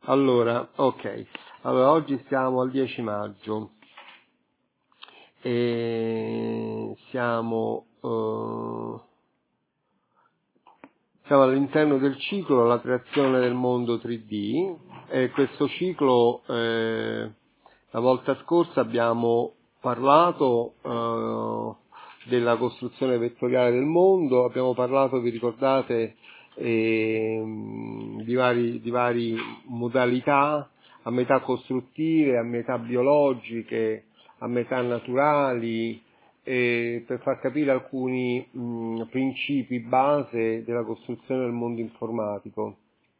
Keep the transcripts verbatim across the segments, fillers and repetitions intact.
Allora, ok. Allora, oggi siamo al dieci maggio e siamo, eh, siamo all'interno del ciclo La creazione del mondo tre D e questo ciclo, eh, la volta scorsa abbiamo parlato eh, della costruzione vettoriale del mondo, abbiamo parlato, vi ricordate, eh, di vari, di vari modalità, a metà costruttive, a metà biologiche, a metà naturali, eh, per far capire alcuni mh, principi base della costruzione del mondo informatico.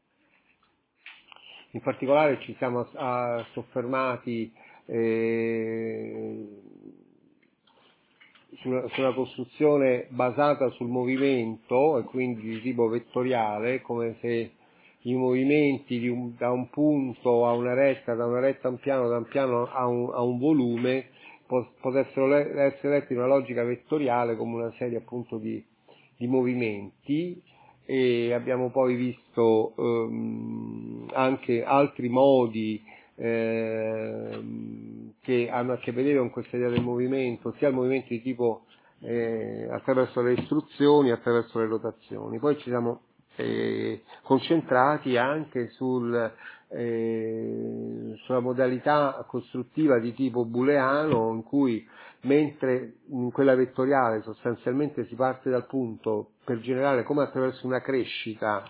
In particolare ci siamo a, a soffermati eh, sulla, sulla costruzione basata sul movimento e quindi di tipo vettoriale, come se i movimenti di un, da un punto a una retta, da una retta a un piano, da un piano a un, a un volume, potessero le, essere letti in una logica vettoriale come una serie appunto di, di movimenti. E abbiamo poi visto ehm, anche altri modi ehm, che hanno a che vedere con questa idea del movimento, sia il movimento di tipo eh, attraverso le istruzioni, attraverso le rotazioni. Poi ci siamo eh, concentrati anche sul, eh, sulla modalità costruttiva di tipo booleano, in cui mentre in quella vettoriale sostanzialmente si parte dal punto per generare come attraverso una crescita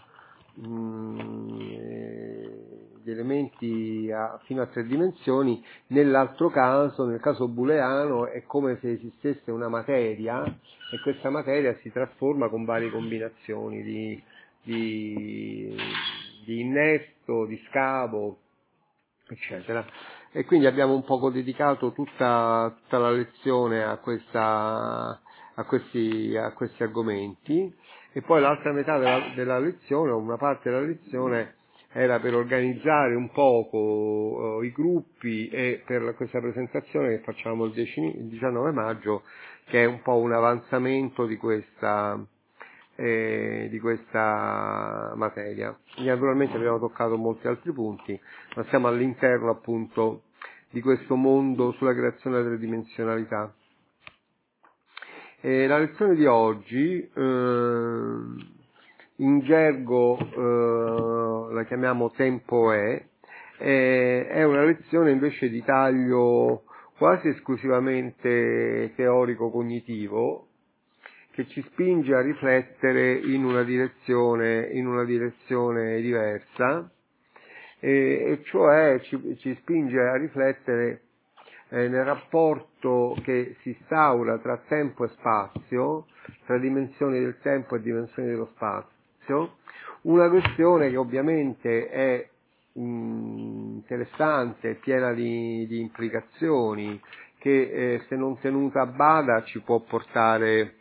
mh, gli elementi a, fino a tre dimensioni, nell'altro caso, nel caso booleano, è come se esistesse una materia e questa materia si trasforma con varie combinazioni di, di, di innesto, di scavo, eccetera. E quindi abbiamo un poco dedicato tutta, tutta la lezione a, questa, a, questi, a questi argomenti, e poi l'altra metà della, della lezione, o una parte della lezione, era per organizzare un poco uh, i gruppi e per questa presentazione che facciamo il, il diciannove maggio, che è un po' un avanzamento di questa, eh, di questa materia. Naturalmente abbiamo toccato molti altri punti, ma siamo all'interno appunto di questo mondo sulla creazione della tridimensionalità. E la lezione di oggi, eh, in gergo eh, la chiamiamo tempo è, eh, è una lezione invece di taglio quasi esclusivamente teorico-cognitivo, che ci spinge a riflettere in una direzione, in una direzione diversa, e, e cioè ci, ci spinge a riflettere eh, nel rapporto che si instaura tra tempo e spazio, tra dimensioni del tempo e dimensioni dello spazio, una questione che ovviamente è mh, interessante, piena di, di implicazioni, che eh, se non tenuta a bada ci può portare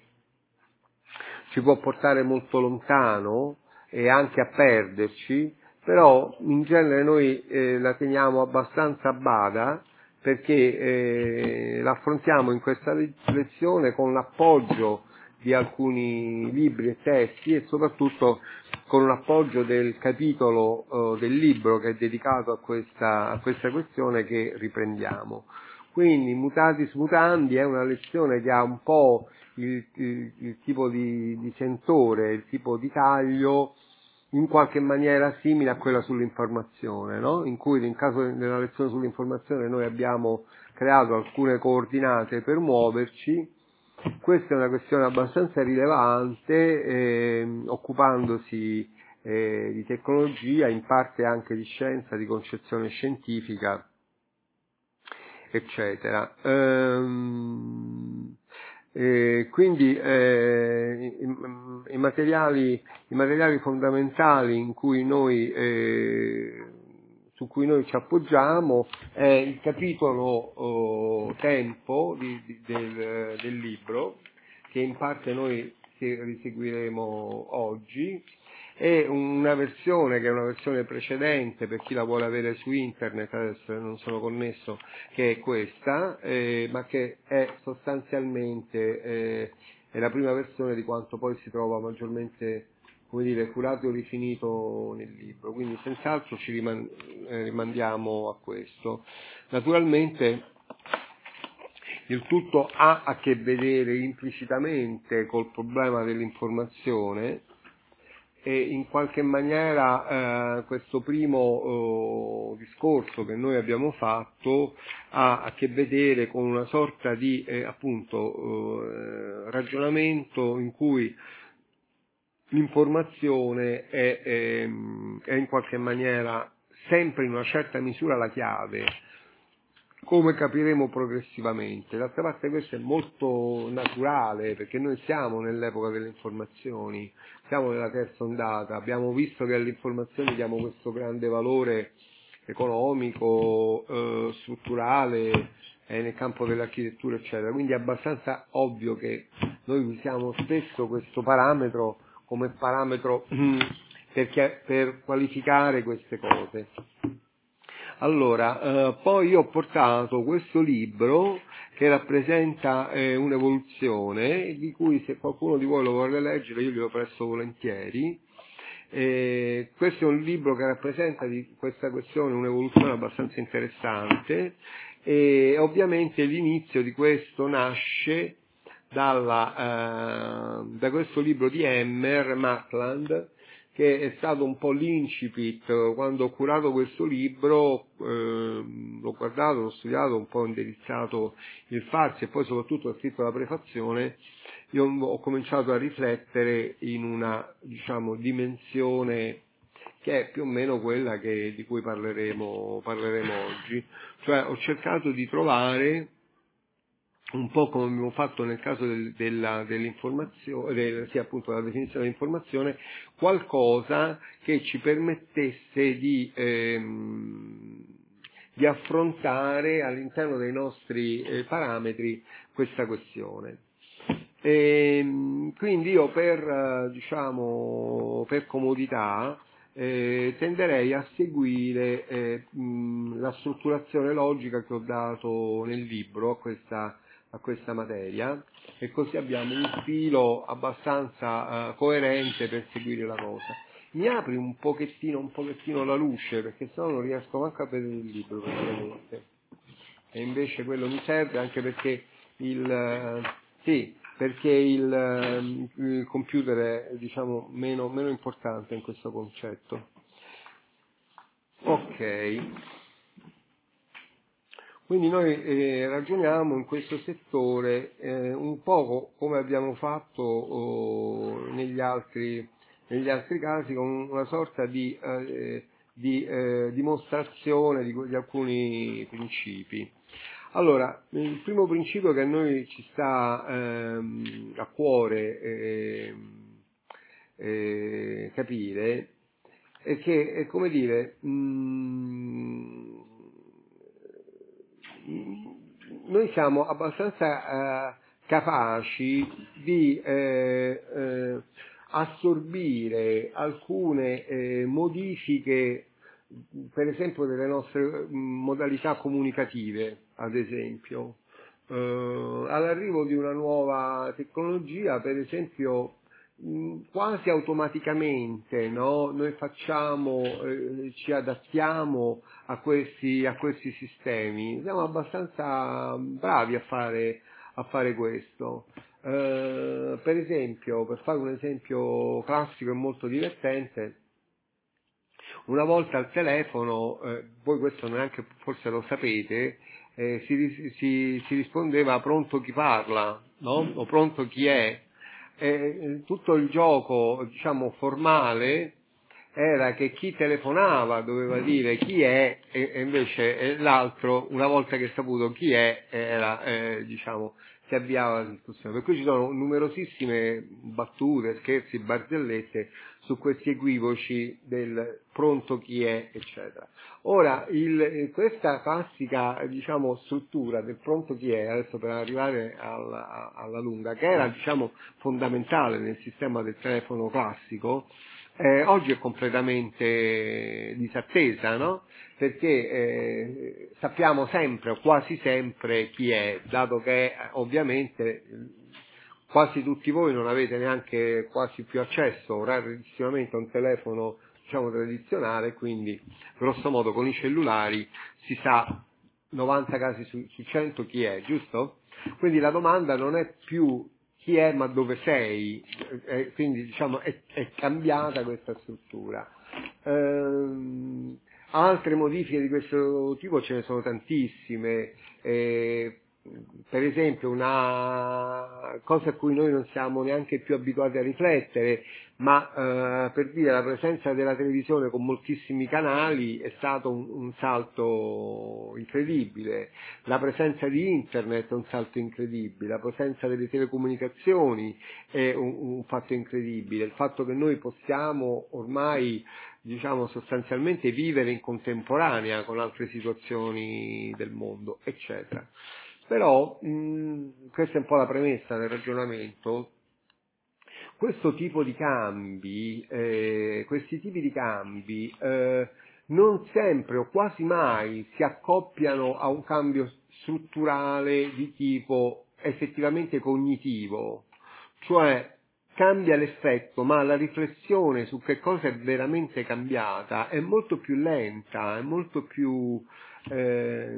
ci può portare molto lontano e anche a perderci, però in genere noi eh, la teniamo abbastanza a bada perché eh, l'affrontiamo in questa lezione con l'appoggio di alcuni libri e testi e soprattutto con un appoggio del capitolo eh, del libro che è dedicato a questa, a questa questione che riprendiamo. Quindi mutatis mutandi è una lezione che ha un po' il, il, il tipo di, di sentore, il tipo di taglio in qualche maniera simile a quella sull'informazione, no? In cui in caso della lezione sull'informazione noi abbiamo creato alcune coordinate per muoverci. Questa è una questione abbastanza rilevante, eh, occupandosi eh, di tecnologia, in parte anche di scienza, di concezione scientifica, eccetera. Ehm, eh, quindi eh, i, i, materiali, i materiali fondamentali in cui noi, eh, su cui noi ci appoggiamo è il capitolo oh, tempo di, di, del, del libro, che in parte noi riseguiremo oggi, e una versione che è una versione precedente per chi la vuole avere su internet, adesso non sono connesso, che è questa, eh, ma che è sostanzialmente eh, è la prima versione di quanto poi si trova maggiormente come dire, curato e rifinito nel libro, quindi senz'altro ci riman- eh, rimandiamo a questo. Naturalmente il tutto ha a che vedere implicitamente col problema dell'informazione e in qualche maniera eh, questo primo eh, discorso che noi abbiamo fatto ha a che vedere con una sorta di eh, appunto eh, ragionamento in cui l'informazione è, è, è in qualche maniera sempre in una certa misura la chiave, come capiremo progressivamente. D'altra parte questo è molto naturale, perché noi siamo nell'epoca delle informazioni, siamo nella terza ondata, abbiamo visto che alle informazioni diamo questo grande valore economico, eh, strutturale, eh, nel campo dell'architettura, eccetera. Quindi è abbastanza ovvio che noi usiamo spesso questo parametro come parametro per, per qualificare queste cose. Allora, eh, poi io ho portato questo libro che rappresenta eh, un'evoluzione, di cui se qualcuno di voi lo vuole leggere io glielo presto volentieri. Eh, questo è un libro che rappresenta di questa questione un'evoluzione abbastanza interessante e ovviamente l'inizio di questo nasce dalla, eh, da questo libro di Emmer, Maitland, che è stato un po' l'incipit. Quando ho curato questo libro, eh, l'ho guardato, l'ho studiato, un po' indirizzato il farsi e poi soprattutto ho scritto la prefazione, io ho cominciato a riflettere in una, diciamo, dimensione che è più o meno quella che, di cui parleremo, parleremo oggi. Cioè ho cercato di trovare, un po' come abbiamo fatto nel caso del, della, dell'informazione, del, sì, appunto della definizione dell'informazione, qualcosa che ci permettesse di, ehm, di affrontare all'interno dei nostri eh, parametri questa questione. E, quindi io per, diciamo, per comodità eh, tenderei a seguire eh, mh, la strutturazione logica che ho dato nel libro a questa a questa materia e così abbiamo un filo abbastanza uh, coerente per seguire la cosa. Mi apri un pochettino, un pochettino la luce, perché sennò non riesco manco a vedere il libro praticamente. E invece quello mi serve anche perché il uh, sì, perché il, uh, il computer è, diciamo, meno, meno importante in questo concetto. Ok. Quindi noi eh, ragioniamo in questo settore eh, un po' come abbiamo fatto oh, negli, altri, negli altri casi, con una sorta di, eh, di eh, dimostrazione di, di alcuni principi. Allora, il primo principio che a noi ci sta ehm, a cuore eh, eh, capire è che, è come dire, mh, noi siamo abbastanza eh, capaci di eh, eh, assorbire alcune eh, modifiche, per esempio delle nostre modalità comunicative, ad esempio. Eh, all'arrivo di una nuova tecnologia, per esempio, quasi automaticamente, no? Noi facciamo, eh, ci adattiamo a questi, a questi sistemi, siamo abbastanza bravi a fare, a fare questo. Eh, per esempio, per fare un esempio classico e molto divertente, una volta al telefono, eh, voi questo neanche forse lo sapete, eh, si, si, si rispondeva pronto chi parla, no? O pronto chi è. Eh, tutto il gioco, diciamo, formale era che chi telefonava doveva dire chi è e, e invece eh, l'altro, una volta che saputo chi è, era, eh, diciamo, si avviava la discussione. Per cui ci sono numerosissime battute, scherzi, barzellette su questi equivoci del pronto chi è, eccetera. Ora, il, questa classica, diciamo, struttura del pronto chi è, adesso per arrivare alla, alla lunga, che era, diciamo, fondamentale nel sistema del telefono classico, eh, oggi è completamente disattesa, no? Perché eh, sappiamo sempre o quasi sempre chi è, dato che ovviamente quasi tutti voi non avete neanche quasi più accesso rarissimamente a un telefono, diciamo, tradizionale, quindi grosso modo con i cellulari si sa novanta casi su, su cento chi è, giusto? Quindi la domanda non è più chi è ma dove sei, eh, quindi diciamo è, è cambiata questa struttura. Ehm, altre modifiche di questo tipo ce ne sono tantissime, eh, per esempio una cosa a cui noi non siamo neanche più abituati a riflettere, ma eh, per dire la presenza della televisione con moltissimi canali è stato un, un salto incredibile, la presenza di internet è un salto incredibile, la presenza delle telecomunicazioni è un, un fatto incredibile, il fatto che noi possiamo ormai, diciamo, sostanzialmente vivere in contemporanea con altre situazioni del mondo, eccetera. Però, mh, questa è un po' la premessa del ragionamento, questo tipo di cambi, eh, questi tipi di cambi eh, non sempre o quasi mai si accoppiano a un cambio strutturale di tipo effettivamente cognitivo, cioè cambia l'effetto, ma la riflessione su che cosa è veramente cambiata è molto più lenta, è molto più eh,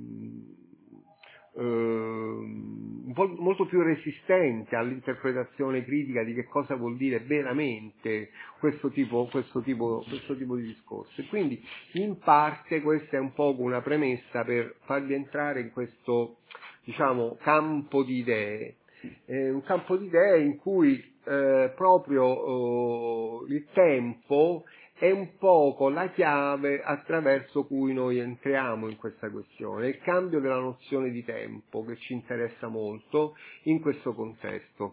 Uh, molto più resistente all'interpretazione critica di che cosa vuol dire veramente questo tipo, questo tipo, questo tipo di discorso. E quindi in parte questa è un po' una premessa per farvi entrare in questo, diciamo, campo di idee, eh, un campo di idee in cui eh, proprio uh, il tempo è un poco la chiave attraverso cui noi entriamo in questa questione, il cambio della nozione di tempo che ci interessa molto in questo contesto.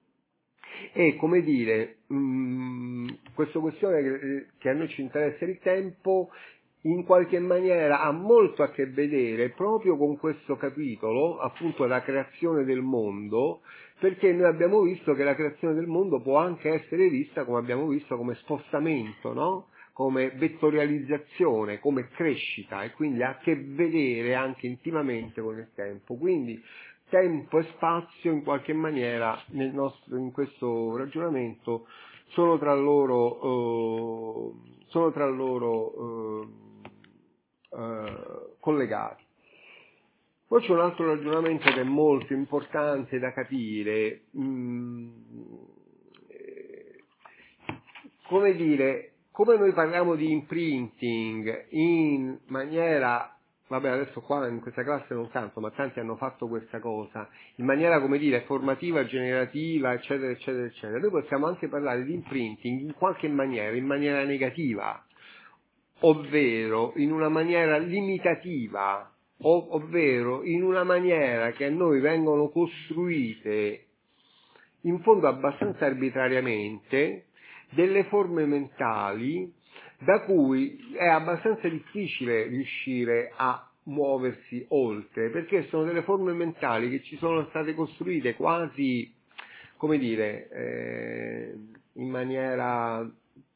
E come dire, mh, questa questione che, che a noi ci interessa il tempo in qualche maniera ha molto a che vedere proprio con questo capitolo, appunto la creazione del mondo, perché noi abbiamo visto che la creazione del mondo può anche essere vista, come abbiamo visto, come spostamento, no? Come vettorializzazione, come crescita, e quindi ha a che vedere anche intimamente con il tempo. Quindi tempo e spazio in qualche maniera nel nostro, in questo ragionamento sono tra loro, eh, sono tra loro eh, eh, collegati. Poi c'è un altro ragionamento che è molto importante da capire, mm, eh, come dire, come noi parliamo di imprinting in maniera, vabbè adesso qua in questa classe non tanto, ma tanti hanno fatto questa cosa, in maniera, come dire, formativa, generativa, eccetera, eccetera, eccetera. Noi possiamo anche parlare di imprinting in qualche maniera, in maniera negativa, ovvero in una maniera limitativa, ov- ovvero in una maniera che a noi vengono costruite in fondo abbastanza arbitrariamente delle forme mentali da cui è abbastanza difficile riuscire a muoversi oltre, perché sono delle forme mentali che ci sono state costruite quasi, come dire, eh, in maniera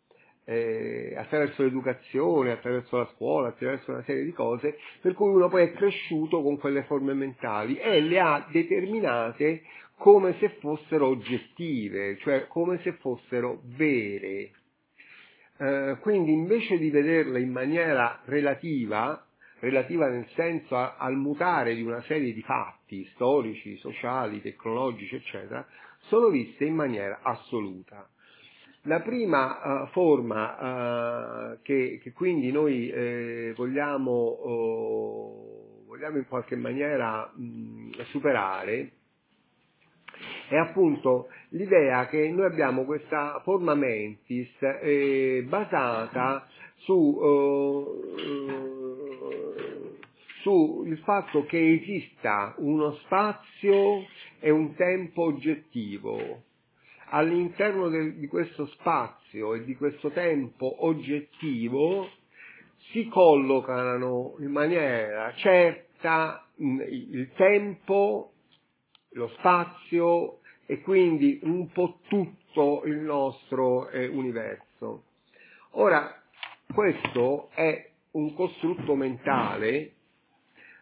eh, attraverso l'educazione, attraverso la scuola, attraverso una serie di cose, per cui uno poi è cresciuto con quelle forme mentali e le ha determinate come se fossero oggettive, cioè come se fossero vere. Eh, quindi invece di vederle in maniera relativa, relativa nel senso a, al mutare di una serie di fatti storici, sociali, tecnologici, eccetera, sono viste in maniera assoluta. La prima uh, forma uh, che, che quindi noi eh, vogliamo, uh, vogliamo in qualche maniera mh, superare è appunto l'idea che noi abbiamo questa forma mentis eh, basata su, uh, su il fatto che esista uno spazio e un tempo oggettivo. All'interno del, di questo spazio e di questo tempo oggettivo si collocano in maniera certa mh, il tempo, lo spazio e quindi un po' tutto il nostro eh, universo. Ora, questo è un costrutto mentale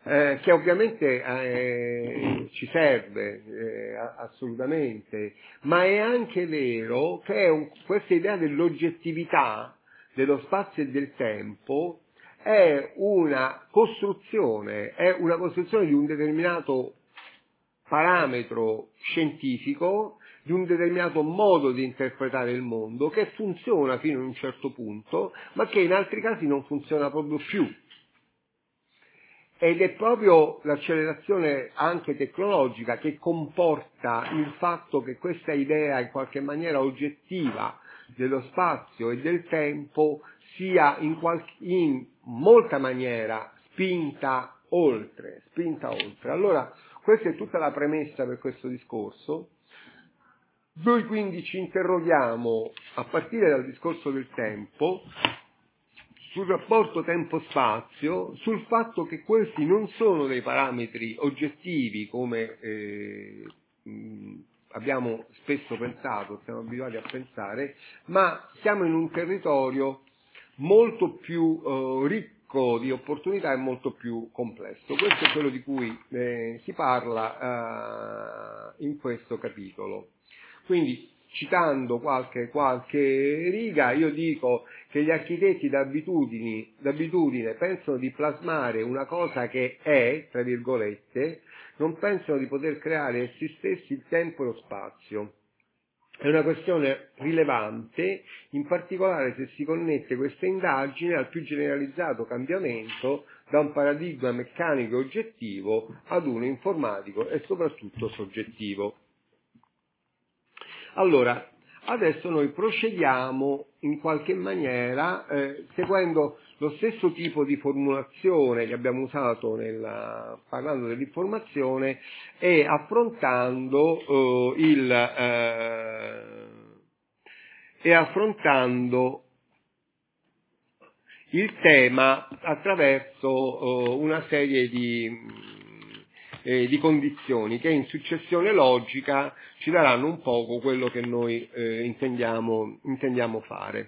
eh, che ovviamente eh, ci serve eh, assolutamente, ma è anche vero che è un, questa idea dell'oggettività dello spazio e del tempo è una costruzione, è una costruzione di un determinato parametro scientifico, di un determinato modo di interpretare il mondo che funziona fino a un certo punto, ma che in altri casi non funziona proprio più. Ed è proprio l'accelerazione anche tecnologica che comporta il fatto che questa idea in qualche maniera oggettiva dello spazio e del tempo sia in, qualche, in molta maniera spinta oltre, spinta oltre. Allora, questa è tutta la premessa per questo discorso. Noi quindi ci interroghiamo, a partire dal discorso del tempo, sul rapporto tempo-spazio, sul fatto che questi non sono dei parametri oggettivi come eh, mh, abbiamo spesso pensato, siamo abituati a pensare, ma siamo in un territorio molto più eh, ricco di opportunità e molto più complesso. Questo è quello di cui eh, si parla eh, in questo capitolo. Quindi, citando qualche, qualche riga, io dico che gli architetti d'abitudini, d'abitudine pensano di plasmare una cosa che è, tra virgolette, non pensano di poter creare essi stessi il tempo e lo spazio. È una questione rilevante, in particolare se si connette questa indagine al più generalizzato cambiamento da un paradigma meccanico e oggettivo ad uno informatico e soprattutto soggettivo. Allora, adesso noi procediamo in qualche maniera eh, seguendo lo stesso tipo di formulazione che abbiamo usato nella, parlando dell'informazione e affrontando eh, il eh, e affrontando il tema attraverso eh, una serie di Eh, di condizioni che in successione logica ci daranno un poco quello che noi eh, intendiamo, intendiamo fare.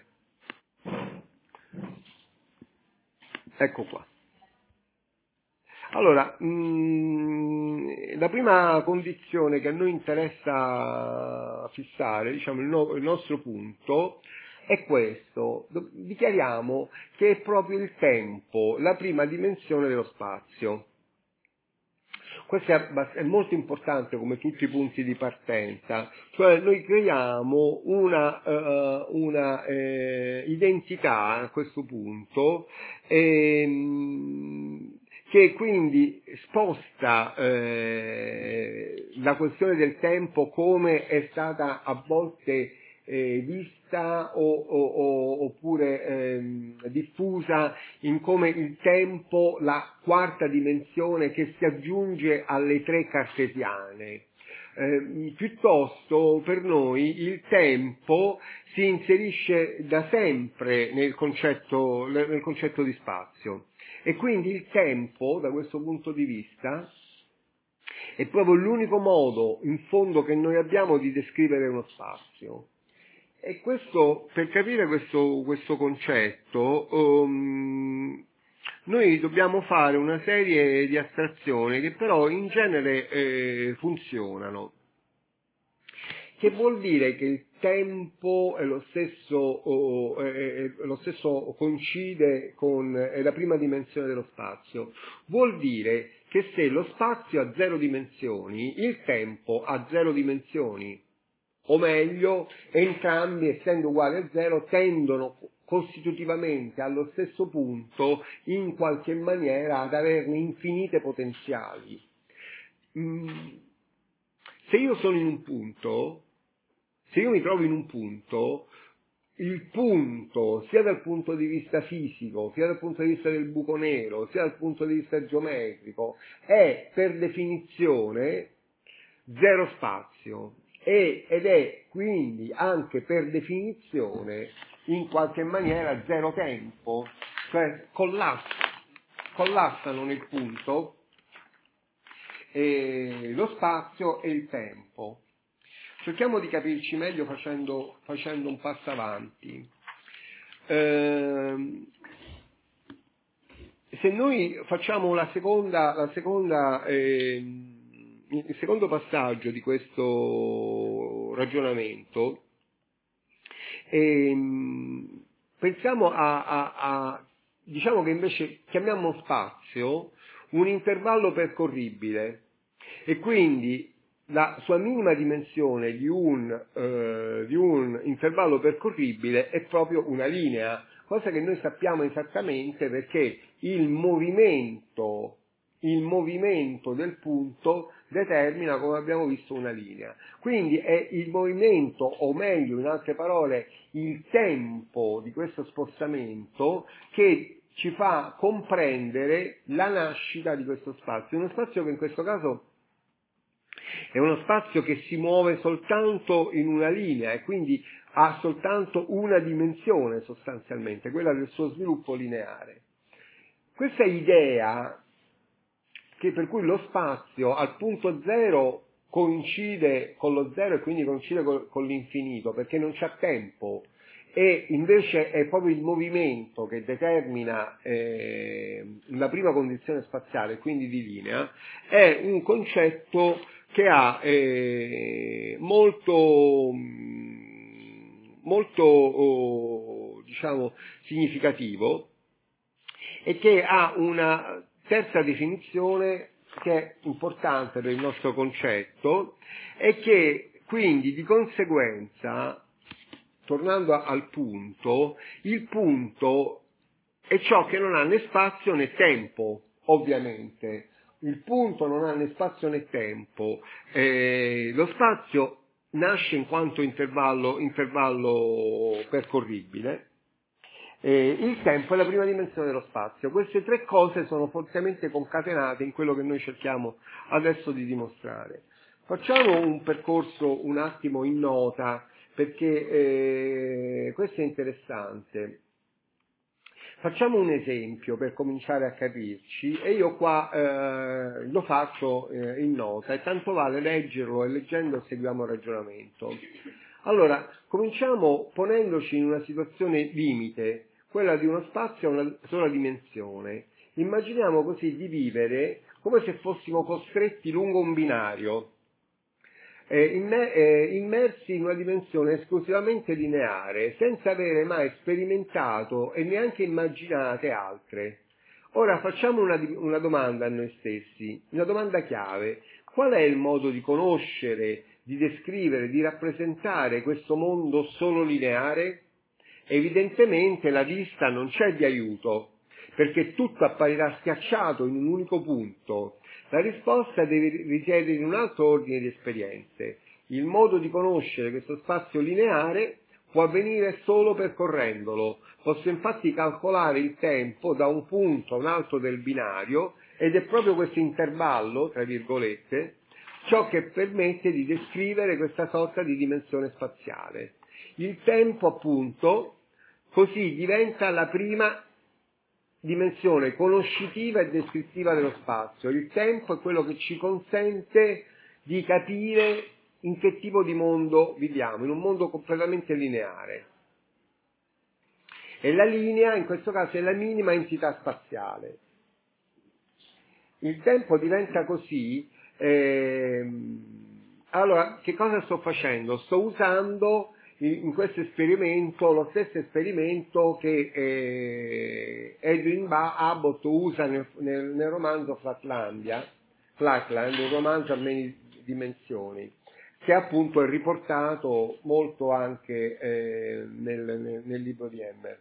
Ecco qua. Allora, mh, la prima condizione che a noi interessa fissare, diciamo il, no, il nostro punto, è questo. Dichiariamo che è proprio il tempo la prima dimensione dello spazio. Questo è, è molto importante come tutti i punti di partenza, cioè noi creiamo una, uh, una eh, identità a questo punto ehm, che quindi sposta eh, la questione del tempo come è stata a volte eh, vista o, o, o, oppure ehm, diffusa in come il tempo, la quarta dimensione che si aggiunge alle tre cartesiane. Eh, piuttosto per noi il tempo si inserisce da sempre nel concetto, nel concetto di spazio e quindi il tempo da questo punto di vista è proprio l'unico modo in fondo che noi abbiamo di descrivere uno spazio. E questo, per capire questo, questo concetto, um, noi dobbiamo fare una serie di astrazioni che però in genere eh, funzionano. Che vuol dire che il tempo è lo stesso, oh, è lo stesso coincide con è la prima dimensione dello spazio. Vuol dire che se lo spazio ha zero dimensioni, il tempo ha zero dimensioni. O meglio, entrambi, essendo uguali a zero, tendono costitutivamente allo stesso punto, in qualche maniera, ad averne infinite potenziali. Mm. Se io sono in un punto, se io mi trovo in un punto, il punto, sia dal punto di vista fisico, sia dal punto di vista del buco nero, sia dal punto di vista geometrico, è per definizione zero spazio. E, ed è quindi anche per definizione in qualche maniera zero tempo, cioè collass- collassano nel punto eh, lo spazio e il tempo. Cerchiamo di capirci meglio facendo, facendo un passo avanti. Ehm, se noi facciamo la seconda, la seconda eh, il secondo passaggio di questo ragionamento, eh, pensiamo a, a, a, diciamo che invece chiamiamo spazio un intervallo percorribile, e quindi la sua minima dimensione di un, eh, di un intervallo percorribile è proprio una linea, cosa che noi sappiamo esattamente perché il movimento, il movimento del punto determina, come abbiamo visto, una linea. Quindi è il movimento, o meglio, in altre parole, il tempo di questo spostamento che ci fa comprendere la nascita di questo spazio. Uno spazio che in questo caso è uno spazio che si muove soltanto in una linea e quindi ha soltanto una dimensione sostanzialmente, quella del suo sviluppo lineare. Questa idea che per cui lo spazio al punto zero coincide con lo zero e quindi coincide con, con l'infinito perché non c'è tempo, e invece è proprio il movimento che determina eh, la prima condizione spaziale, quindi di linea, è un concetto che ha eh, molto, molto oh, diciamo, significativo, e che ha una terza definizione che è importante per il nostro concetto e che quindi di conseguenza, tornando al punto, il punto è ciò che non ha né spazio né tempo, ovviamente. Il punto non ha né spazio né tempo. Eh, lo spazio nasce in quanto intervallo, intervallo percorribile. Eh, il tempo è la prima dimensione dello spazio. Queste tre cose sono fortemente concatenate in quello che noi cerchiamo adesso di dimostrare. Facciamo un percorso un attimo in nota, perché eh, questo è interessante. Facciamo un esempio per cominciare a capirci, e io qua eh, lo faccio eh, in nota, e tanto vale leggerlo, e leggendo seguiamo il ragionamento. Allora, cominciamo ponendoci in una situazione limite, quella di uno spazio a una sola dimensione. Immaginiamo così di vivere come se fossimo costretti lungo un binario, eh, imme- eh, immersi in una dimensione esclusivamente lineare, senza avere mai sperimentato e neanche immaginate altre. Ora facciamo una, una domanda a noi stessi, una domanda chiave: qual è il modo di conoscere, di descrivere, di rappresentare questo mondo solo lineare? Evidentemente la vista non c'è di aiuto, perché tutto apparirà schiacciato in un unico punto. La risposta deve risiedere in un altro ordine di esperienze. Il modo di conoscere questo spazio lineare può avvenire solo percorrendolo. Posso infatti calcolare il tempo da un punto a un altro del binario, ed è proprio questo intervallo, tra virgolette, ciò che permette di descrivere questa sorta di dimensione spaziale. Il tempo, appunto, così diventa la prima dimensione conoscitiva e descrittiva dello spazio. Il tempo è quello che ci consente di capire in che tipo di mondo viviamo, in un mondo completamente lineare. E la linea, in questo caso, è la minima entità spaziale. Il tempo diventa così. Ehm, allora, che cosa sto facendo? Sto usando in questo esperimento lo stesso esperimento che eh, Edwin Abbott usa nel, nel, nel romanzo Flatlandia, Flatland, un romanzo a many dimensioni, che appunto è riportato molto anche eh, nel, nel, nel libro di Emmer.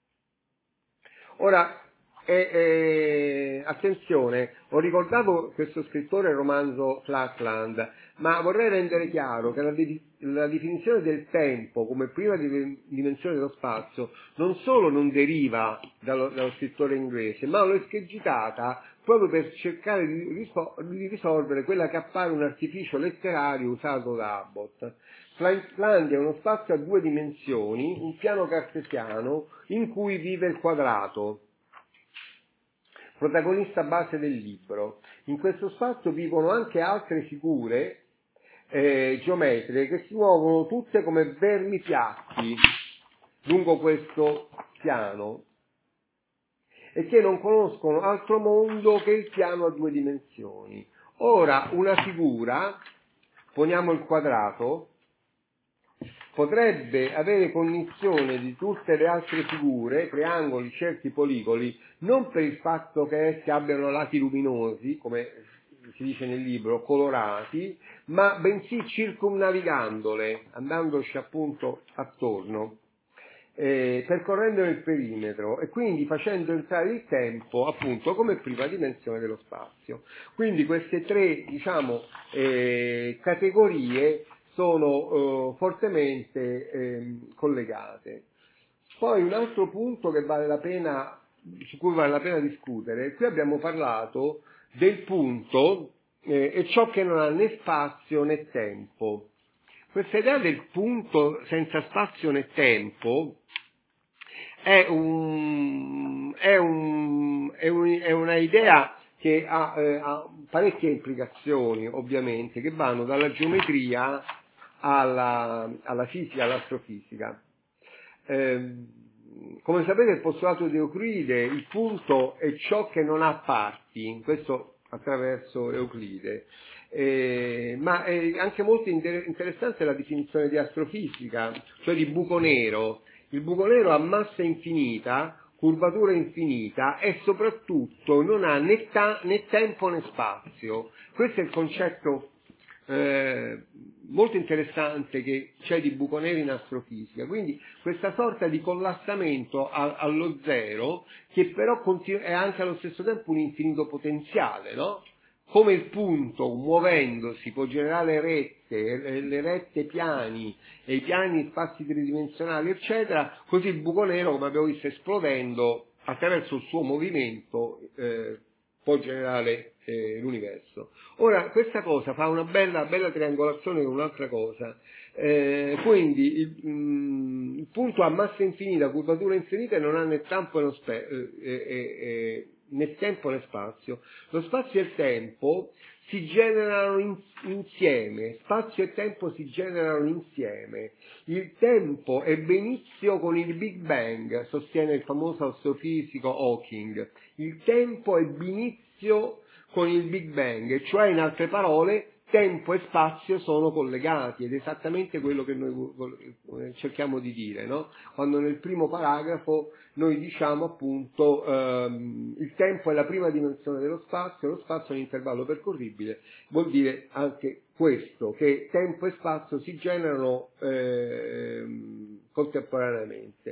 Ora, eh, eh, attenzione, ho ricordato questo scrittore, il romanzo Flatland, ma vorrei rendere chiaro che la, de- la definizione del tempo come prima di- dimensione dello spazio non solo non deriva dallo, dallo scrittore inglese, ma l'ho escogitata proprio per cercare di, rispo- di risolvere quella che appare un artificio letterario usato da Abbott. Flatland è uno spazio a due dimensioni, un piano cartesiano in cui vive il quadrato, protagonista base del libro. In questo spazio vivono anche altre figure eh, geometriche che si muovono tutte come vermi piatti lungo questo piano, e che non conoscono altro mondo che il piano a due dimensioni. Ora, una figura, poniamo il quadrato, potrebbe avere cognizione di tutte le altre figure, triangoli, cerchi, poligoni, non per il fatto che essi abbiano lati luminosi, come si dice nel libro, colorati, ma bensì circumnavigandole, andandoci appunto attorno, eh, percorrendo il perimetro e quindi facendo entrare il tempo appunto come prima dimensione dello spazio. Quindi queste tre, diciamo, eh, categorie sono eh, fortemente eh, collegate. Poi un altro punto che vale la pena, su cui vale la pena discutere, qui abbiamo parlato del punto eh, e ciò che non ha né spazio né tempo. Questa idea del punto senza spazio né tempo è, un, è, un, è, un, è una idea che ha, eh, ha parecchie implicazioni, ovviamente, che vanno dalla geometria alla, alla fisica, all'astrofisica. Eh, come sapete, il postulato di Euclide, il punto è ciò che non ha parti, questo attraverso Euclide. Eh, ma è anche molto inter- interessante la definizione di astrofisica, cioè di buco nero. Il buco nero ha massa infinita, curvatura infinita e soprattutto non ha né, ta- né tempo né spazio. Questo è il concetto eh, molto interessante che c'è di buco nero in astrofisica. Quindi questa sorta di collassamento a- allo zero, che però continu- è anche allo stesso tempo un infinito potenziale, no? Come il punto, muovendosi, può generare rette, le rette piani, e i piani spazi tridimensionali, eccetera, così il buco nero, come abbiamo visto, esplodendo, attraverso il suo movimento, eh, può generare eh, l'universo. Ora, questa cosa fa una bella, bella triangolazione con un'altra cosa. Eh, quindi il, mm, il punto ha massa infinita, curvatura infinita e non ha né tempo né, spe- eh, eh, eh, né tempo né spazio. Lo spazio e il tempo si generano in, insieme, spazio e tempo si generano insieme. Il tempo ebbe inizio con il Big Bang, sostiene il famoso astrofisico Hawking. Il tempo ebbe inizio con il Big Bang, cioè in altre parole tempo e spazio sono collegati, ed è esattamente quello che noi cerchiamo di dire, no? Quando nel primo paragrafo noi diciamo appunto ehm, il tempo è la prima dimensione dello spazio, lo spazio è un intervallo percorribile, vuol dire anche questo, che tempo e spazio si generano ehm, contemporaneamente.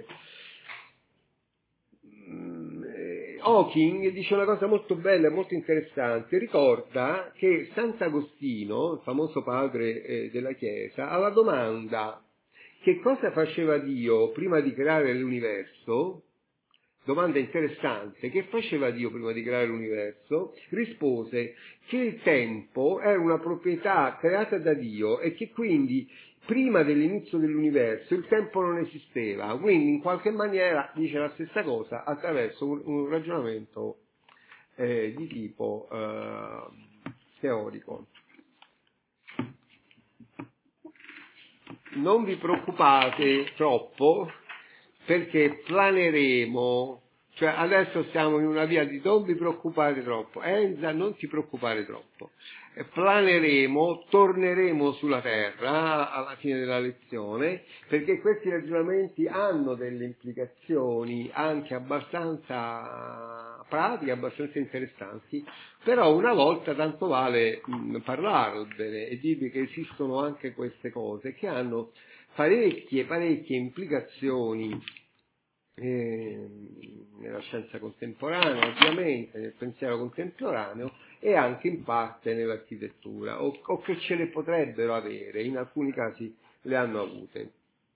Hawking dice una cosa molto bella e molto interessante, ricorda che Sant'Agostino, il famoso padre eh, della Chiesa, alla domanda che cosa faceva Dio prima di creare l'universo, domanda interessante, che faceva Dio prima di creare l'universo, rispose che il tempo era una proprietà creata da Dio e che quindi prima dell'inizio dell'universo il tempo non esisteva, quindi in qualche maniera dice la stessa cosa attraverso un, un ragionamento eh, di tipo eh, teorico. Non vi preoccupate troppo perché planeremo, cioè adesso siamo in una via di non vi preoccupare troppo, Enza non ti preoccupare troppo, planeremo, torneremo sulla Terra alla fine della lezione, perché questi ragionamenti hanno delle implicazioni anche abbastanza pratiche, abbastanza interessanti, però una volta tanto vale mh, parlarvene e dirvi che esistono anche queste cose che hanno parecchie, parecchie implicazioni eh, nella scienza contemporanea, ovviamente, nel pensiero contemporaneo e anche in parte nell'architettura, o, o che ce le potrebbero avere, in alcuni casi le hanno avute.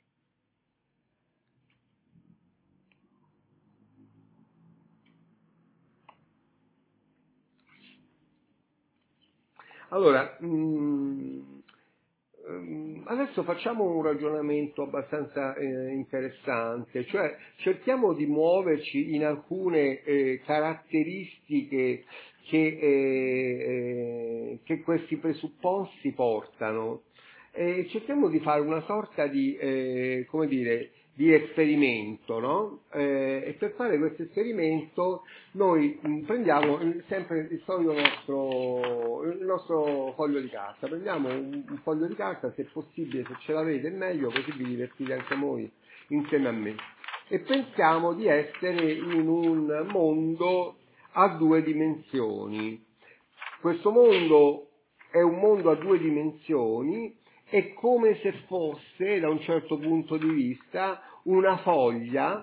Allora, mh, adesso facciamo un ragionamento abbastanza eh, interessante, cioè cerchiamo di muoverci in alcune eh, caratteristiche che, eh, eh, che questi presupposti portano e cerchiamo di fare una sorta di, eh, come dire, di esperimento, no? Eh, e per fare questo esperimento noi mh, prendiamo sempre il solito nostro, il nostro foglio di carta, prendiamo un, un foglio di carta, se possibile, se ce l'avete è meglio, così vi divertite anche voi insieme a me, e pensiamo di essere in un mondo a due dimensioni. Questo mondo è un mondo a due dimensioni, è come se fosse, da un certo punto di vista, una foglia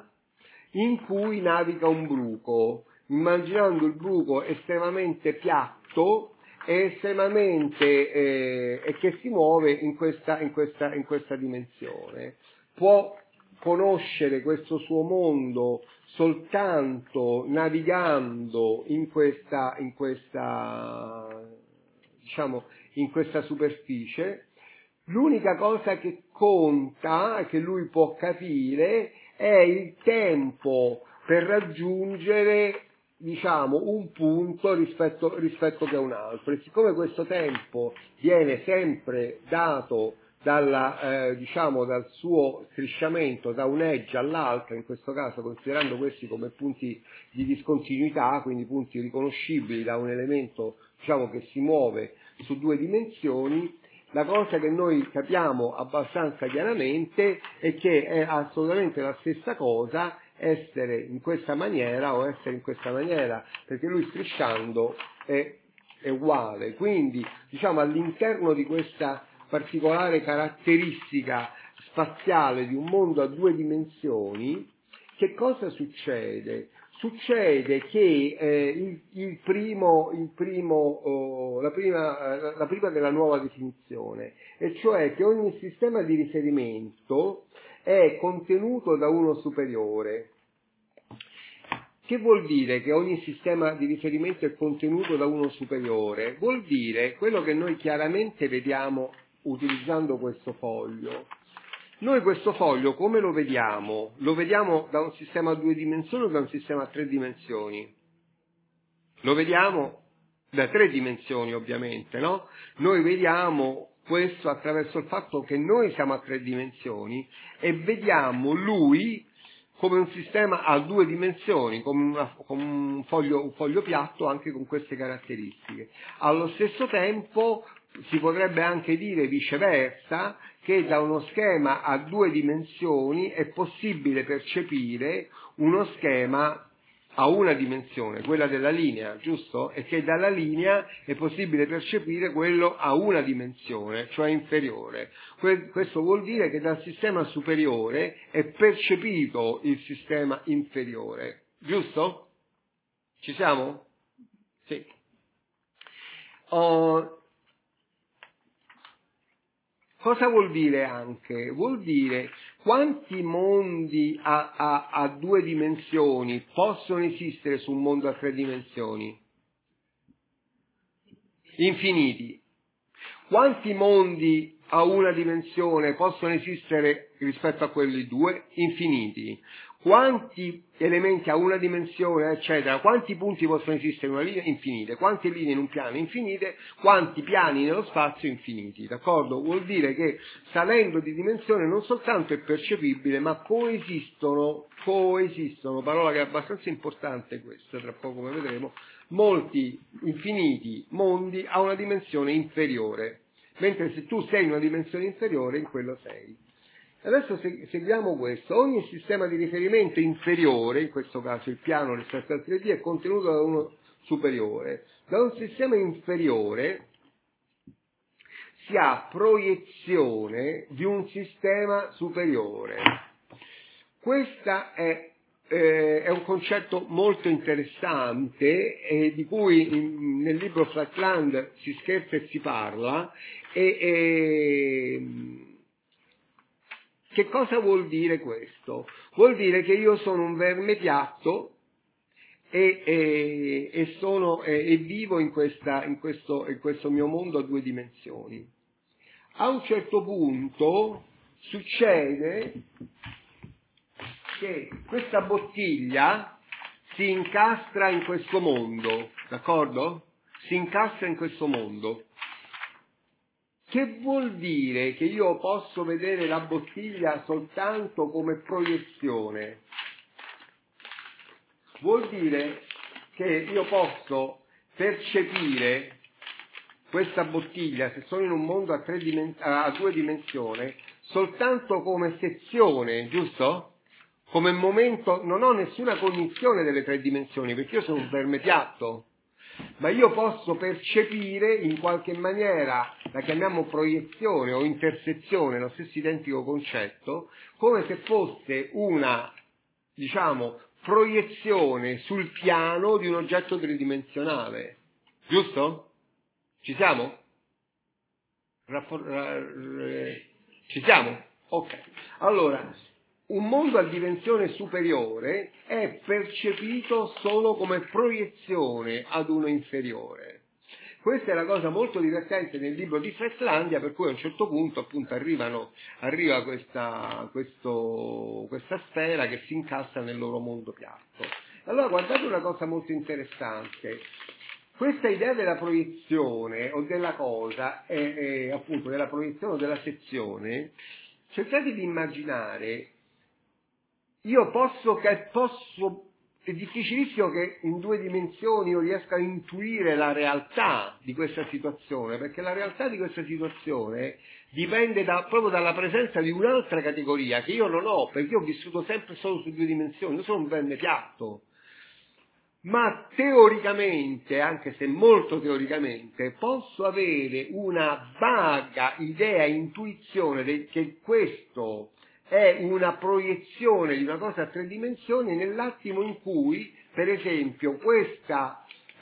in cui naviga un bruco, immaginando il bruco estremamente piatto e estremamente eh, e che si muove in questa, in questa, in questa dimensione. Può conoscere questo suo mondo soltanto navigando in questa, in questa, diciamo, in questa superficie. L'unica cosa che conta, che lui può capire, è il tempo per raggiungere, diciamo, un punto rispetto, rispetto che a un altro. E siccome questo tempo viene sempre dato dalla, eh, diciamo, dal suo strisciamento da un edge all'altro, in questo caso considerando questi come punti di discontinuità, quindi punti riconoscibili da un elemento, diciamo, che si muove su due dimensioni, la cosa che noi capiamo abbastanza chiaramente è che è assolutamente la stessa cosa essere in questa maniera o essere in questa maniera, perché lui strisciando è, è uguale. Quindi, diciamo, all'interno di questa particolare caratteristica spaziale di un mondo a due dimensioni, che cosa succede? Succede che eh, il, il primo, il primo, oh, la, prima, la prima della nuova definizione, e cioè che ogni sistema di riferimento è contenuto da uno superiore. Che vuol dire che ogni sistema di riferimento è contenuto da uno superiore? Vuol dire quello che noi chiaramente vediamo utilizzando questo foglio. Noi questo foglio come lo vediamo? Lo vediamo da un sistema a due dimensioni o da un sistema a tre dimensioni? Lo vediamo da tre dimensioni, ovviamente, no? Noi vediamo questo attraverso il fatto che noi siamo a tre dimensioni e vediamo lui come un sistema a due dimensioni, come, una, come un, foglio, un foglio piatto anche con queste caratteristiche. Allo stesso tempo si potrebbe anche dire viceversa, che da uno schema a due dimensioni è possibile percepire uno schema a una dimensione, quella della linea, giusto? E che dalla linea è possibile percepire quello a una dimensione, cioè inferiore. Que- questo vuol dire che dal sistema superiore è percepito il sistema inferiore, giusto? Ci siamo? Sì. Uh, Cosa vuol dire anche? Vuol dire quanti mondi a, a, a due dimensioni possono esistere su un mondo a tre dimensioni? Infiniti. Quanti mondi a una dimensione possono esistere rispetto a quelli due? Infiniti. Quanti elementi a una dimensione, eccetera, quanti punti possono esistere in una linea? Infinite. Quante linee in un piano? Infinite. Quanti piani nello spazio? Infiniti. D'accordo? Vuol dire che salendo di dimensione non soltanto è percepibile, ma coesistono, coesistono, parola che è abbastanza importante questa, tra poco come vedremo, molti infiniti mondi a una dimensione inferiore. Mentre se tu sei in una dimensione inferiore, in quello sei. Adesso seguiamo questo. Ogni sistema di riferimento inferiore, in questo caso il piano rispetto al tre D, è contenuto da uno superiore. Da un sistema inferiore si ha proiezione di un sistema superiore. Questa è, eh, è un concetto molto interessante eh, di cui in, nel libro Flatland si scherza e si parla e, e che cosa vuol dire questo? Vuol dire che io sono un verme piatto e, e, e, sono, e, e vivo in, questa, in, questo, in questo mio mondo a due dimensioni. A un certo punto succede che questa bottiglia si incastra in questo mondo, d'accordo? Si incastra in questo mondo. Che vuol dire che io posso vedere la bottiglia soltanto come proiezione? Vuol dire che io posso percepire questa bottiglia, se sono in un mondo a, tre dimen- a due dimensioni, soltanto come sezione, giusto? Come momento, non ho nessuna cognizione delle tre dimensioni, perché io sono un verme piatto, ma io posso percepire in qualche maniera, la chiamiamo proiezione o intersezione, lo stesso identico concetto, come se fosse una, diciamo, proiezione sul piano di un oggetto tridimensionale, giusto? Ci siamo? Rappor- ra- r- Ci siamo? Ok. Allora, un mondo a dimensione superiore è percepito solo come proiezione ad uno inferiore. Questa è la cosa molto divertente nel libro di Freslandia, per cui a un certo punto appunto arrivano, arriva questa, questo, questa sfera che si incassa nel loro mondo piatto. Allora guardate una cosa molto interessante. Questa idea della proiezione o della cosa, è, è, appunto della proiezione o della sezione, cercate di immaginare, io posso, che posso, è difficilissimo che in due dimensioni io riesca a intuire la realtà di questa situazione, perché la realtà di questa situazione dipende da, proprio dalla presenza di un'altra categoria che io non ho, perché io ho vissuto sempre solo su due dimensioni, io sono un verme piatto. Ma teoricamente, anche se molto teoricamente, posso avere una vaga idea, intuizione de- che questo è una proiezione di una cosa a tre dimensioni nell'attimo in cui, per esempio, questa,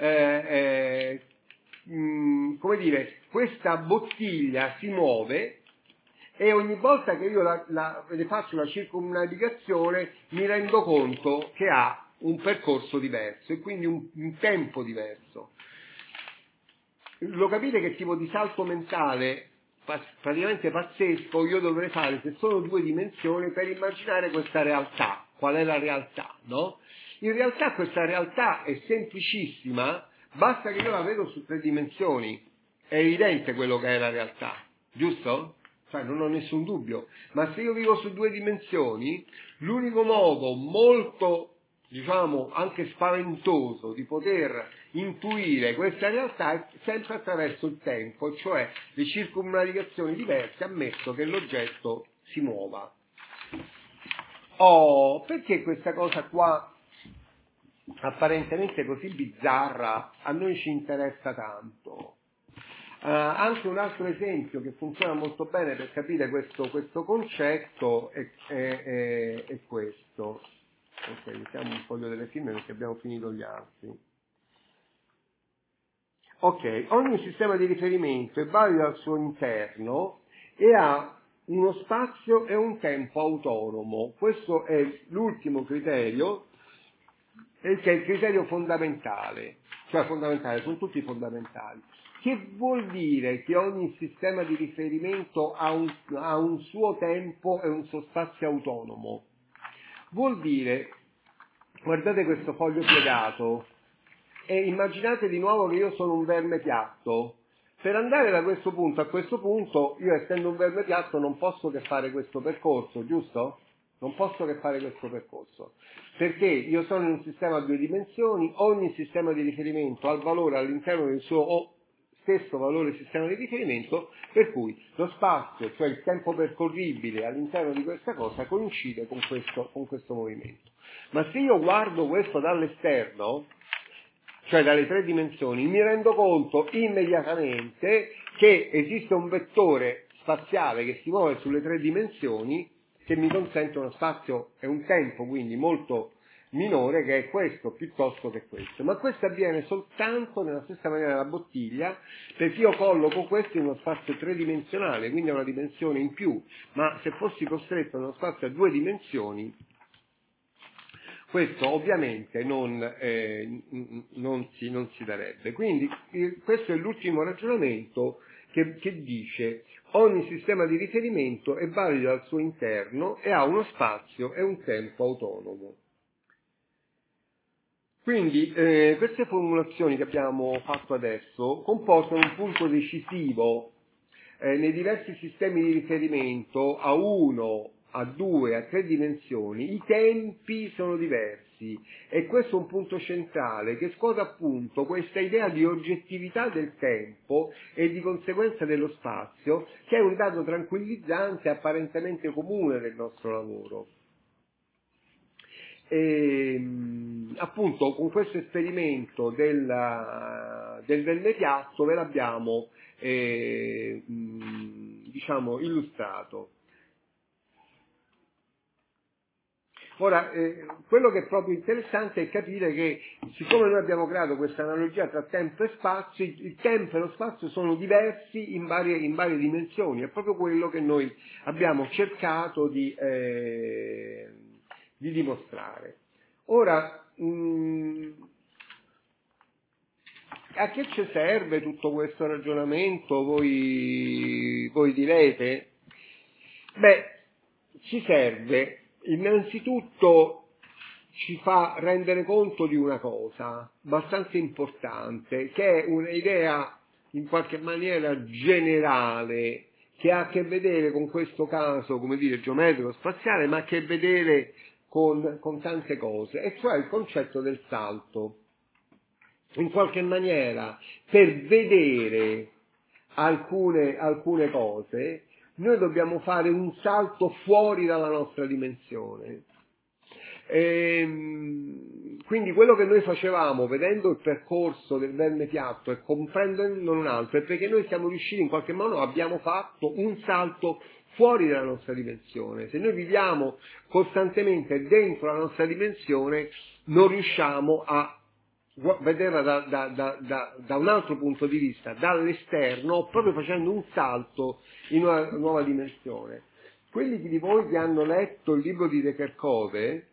eh, eh, mh, come dire, questa bottiglia si muove e ogni volta che io la, la, le faccio la circumnavigazione mi rendo conto che ha un percorso diverso e quindi un, un tempo diverso. Lo capite che tipo di salto mentale praticamente pazzesco io dovrei fare se sono due dimensioni per immaginare questa realtà? Qual è la realtà, no? In realtà questa realtà è semplicissima, basta che io la vedo su tre dimensioni, è evidente quello che è la realtà, giusto? Cioè non ho nessun dubbio, ma se io vivo su due dimensioni, l'unico modo molto, diciamo, anche spaventoso di poter intuire questa realtà è sempre attraverso il tempo, cioè le circumnavigazioni diverse, ammesso che l'oggetto si muova. Oh, perché questa cosa qua, apparentemente così bizzarra, a noi ci interessa tanto? Uh, anche un altro esempio che funziona molto bene per capire questo, questo concetto è, è, è, è questo. Ok, mettiamo un foglio delle firme perché abbiamo finito gli altri. Ok, ogni sistema di riferimento è valido al suo interno e ha uno spazio e un tempo autonomo. Questo è l'ultimo criterio, che è il criterio fondamentale, cioè fondamentale, sono tutti fondamentali. Che vuol dire che ogni sistema di riferimento ha un, ha un suo tempo e un suo spazio autonomo? Vuol dire, guardate questo foglio piegato, e immaginate di nuovo che io sono un verme piatto. Per andare da questo punto a questo punto, io essendo un verme piatto non posso che fare questo percorso, giusto? Non posso che fare questo percorso. Perché io sono in un sistema a due dimensioni, ogni sistema di riferimento ha il valore all'interno del suo o stesso valore sistema di riferimento, per cui lo spazio, cioè il tempo percorribile all'interno di questa cosa, coincide con questo, con questo movimento. Ma se io guardo questo dall'esterno, cioè dalle tre dimensioni, mi rendo conto immediatamente che esiste un vettore spaziale che si muove sulle tre dimensioni che mi consente uno spazio e un tempo quindi molto minore, che è questo piuttosto che questo. Ma questo avviene soltanto nella stessa maniera della bottiglia, perché io colloco questo in uno spazio tridimensionale, quindi è una dimensione in più, ma se fossi costretto a uno spazio a due dimensioni, questo ovviamente non, eh, non, si, non si darebbe. Quindi eh, questo è l'ultimo ragionamento che, che dice ogni sistema di riferimento è valido al suo interno e ha uno spazio e un tempo autonomo. Quindi eh, queste formulazioni che abbiamo fatto adesso comportano un punto decisivo eh, nei diversi sistemi di riferimento a uno, a due, a tre dimensioni, i tempi sono diversi e questo è un punto centrale che scuote appunto questa idea di oggettività del tempo e di conseguenza dello spazio, che è un dato tranquillizzante e apparentemente comune del nostro lavoro. E, appunto con questo esperimento del, del verme piatto ve l'abbiamo eh, diciamo illustrato. Ora, eh, quello che è proprio interessante è capire che, siccome noi abbiamo creato questa analogia tra tempo e spazio, il tempo e lo spazio sono diversi in varie, in varie dimensioni, è proprio quello che noi abbiamo cercato di, eh, di dimostrare. Ora, mh, a che ci serve tutto questo ragionamento, voi, voi direte? Beh, ci serve. Innanzitutto ci fa rendere conto di una cosa abbastanza importante, che è un'idea in qualche maniera generale che ha a che vedere con questo caso, come dire, geometrico spaziale, ma ha a che vedere con, con tante cose, e cioè il concetto del salto. In qualche maniera, per vedere alcune, alcune cose, noi dobbiamo fare un salto fuori dalla nostra dimensione. E, quindi quello che noi facevamo vedendo il percorso del verme piatto e comprendendo un altro è perché noi siamo riusciti in qualche modo, abbiamo fatto un salto fuori dalla nostra dimensione. Se noi viviamo costantemente dentro la nostra dimensione non riusciamo a vederla da, da, da, da, da un altro punto di vista, dall'esterno, proprio facendo un salto in una nuova dimensione. Quelli di voi che hanno letto il libro di De Kerchove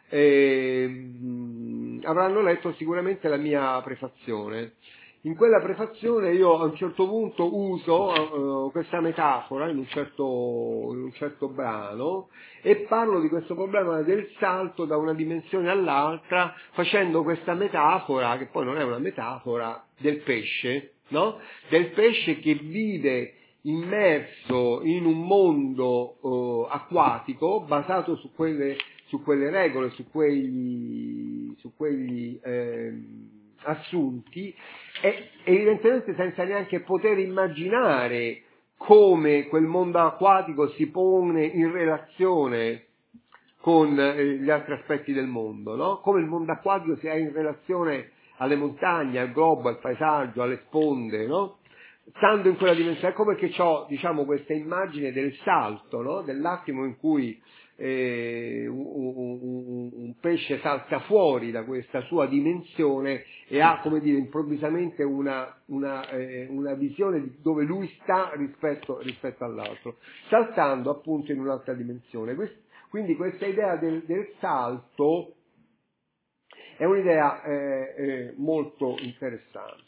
eh, avranno letto sicuramente la mia prefazione. In quella prefazione io a un certo punto uso uh, questa metafora in un, certo, in un certo brano e parlo di questo problema del salto da una dimensione all'altra facendo questa metafora, che poi non è una metafora, del pesce, no? Del pesce che vive immerso in un mondo uh, acquatico basato su quelle, su quelle regole, su quegli, su quegli eh, assunti, e evidentemente senza neanche poter immaginare come quel mondo acquatico si pone in relazione con eh, gli altri aspetti del mondo, no? Come il mondo acquatico sia in relazione alle montagne, al globo, al paesaggio, alle sponde, no? Stando in quella dimensione, ecco perché ho, diciamo, questa immagine del salto, no? Dell'attimo in cui eh, un, un, un pesce salta fuori da questa sua dimensione e ha, come dire, improvvisamente una, una, eh, una visione di dove lui sta rispetto, rispetto all'altro, saltando appunto in un'altra dimensione. Quest, quindi questa idea del, del salto è un'idea eh, eh, molto interessante.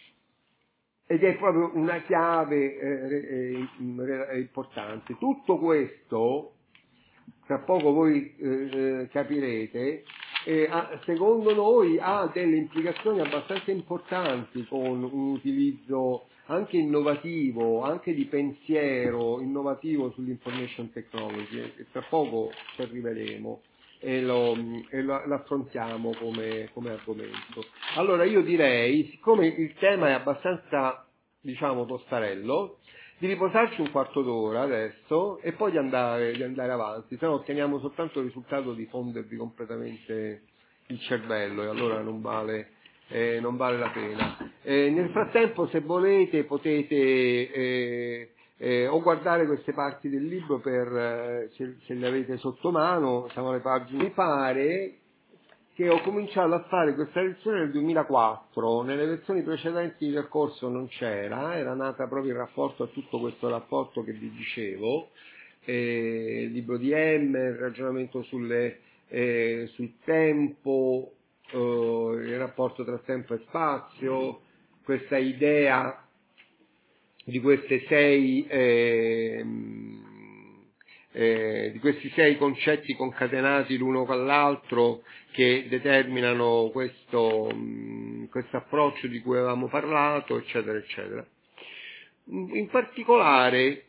Ed è proprio una chiave eh, eh, importante. Tutto questo, tra poco voi eh, capirete, eh, ha, secondo noi ha delle implicazioni abbastanza importanti con un utilizzo anche innovativo, anche di pensiero innovativo sull'information technology, e tra poco ci arriveremo e lo, e lo, lo affrontiamo come, come argomento. Allora io direi, siccome il tema è abbastanza, diciamo, tostarello, di riposarci un quarto d'ora adesso e poi di andare, di andare avanti, se no otteniamo soltanto il risultato di fondervi completamente il cervello e allora non vale, eh, non vale la pena. Eh, nel frattempo, se volete, potete eh, eh, o guardare queste parti del libro per, eh, se, se le avete sotto mano, siamo alle pagine. Mi pare che ho cominciato a fare questa lezione nel duemilaquattro, nelle lezioni precedenti del corso non c'era, era nata proprio in rapporto a tutto questo rapporto che vi dicevo, eh, il libro di Emmer, il ragionamento sulle, eh, sul tempo, eh, il rapporto tra tempo e spazio, questa idea di queste sei eh, eh, di questi sei concetti concatenati l'uno con l'altro che determinano questo mh, questo approccio di cui avevamo parlato, eccetera eccetera. In particolare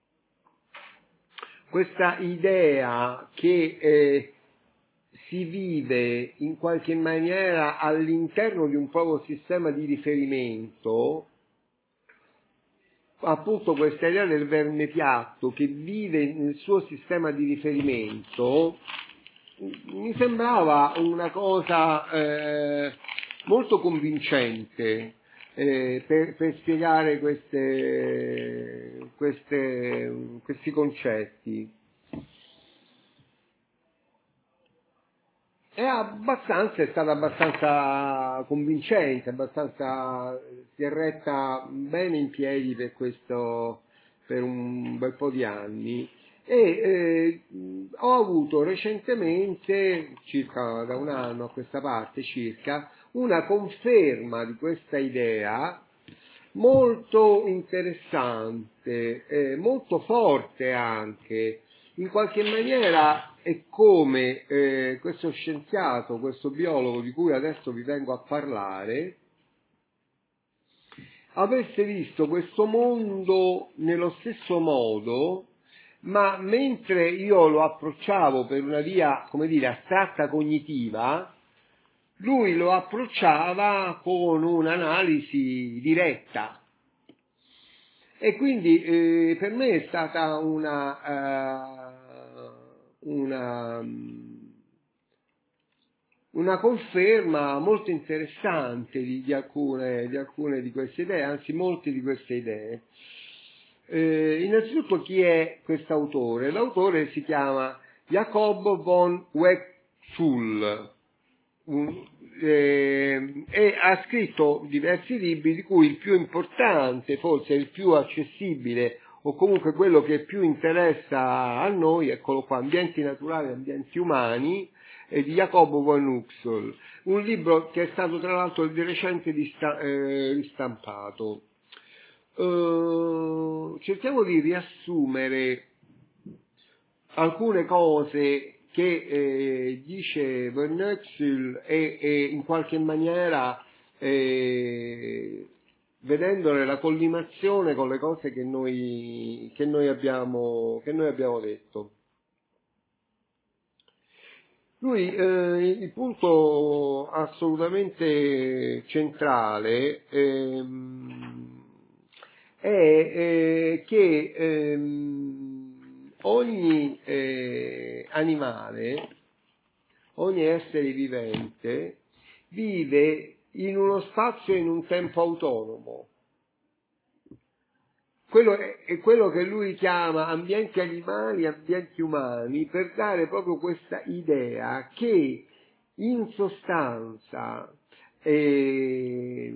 questa idea che eh, si vive in qualche maniera all'interno di un proprio sistema di riferimento, appunto questa idea del verme piatto che vive nel suo sistema di riferimento, mi sembrava una cosa eh, molto convincente eh, per, per spiegare queste, queste, questi concetti. È abbastanza, è stata abbastanza convincente, abbastanza, si è retta bene in piedi per questo, per un bel po' di anni. E eh, ho avuto recentemente, circa da un anno a questa parte circa, una conferma di questa idea molto interessante, eh, molto forte anche. In qualche maniera è come eh, questo scienziato, questo biologo di cui adesso vi vengo a parlare, avesse visto questo mondo nello stesso modo, ma mentre io lo approcciavo per una via, come dire, astratta cognitiva, lui lo approcciava con un'analisi diretta. E quindi eh, per me è stata una, uh, una, una conferma molto interessante di, di, alcune, di alcune di queste idee, anzi molte di queste idee. Eh, innanzitutto chi è quest'autore? L'autore si chiama Jacob von Uexküll. Un, eh, e ha scritto diversi libri, di cui il più importante, forse il più accessibile, o comunque quello che più interessa a noi, eccolo qua, Ambienti naturali e ambienti umani, eh, di Jacobo von Uexküll, un libro che è stato tra l'altro di recente rista- eh, ristampato. Uh, cerchiamo di riassumere alcune cose che eh, dice von Uexküll e, e in qualche maniera eh, vedendone la collimazione con le cose che noi, che noi, abbiamo, che noi abbiamo detto. Lui, eh, il punto assolutamente centrale ehm, è eh, che ehm, ogni eh, animale, ogni essere vivente vive in uno spazio e in un tempo autonomo. Quello è, è quello che lui chiama ambienti animali, ambienti umani, per dare proprio questa idea che in sostanza eh,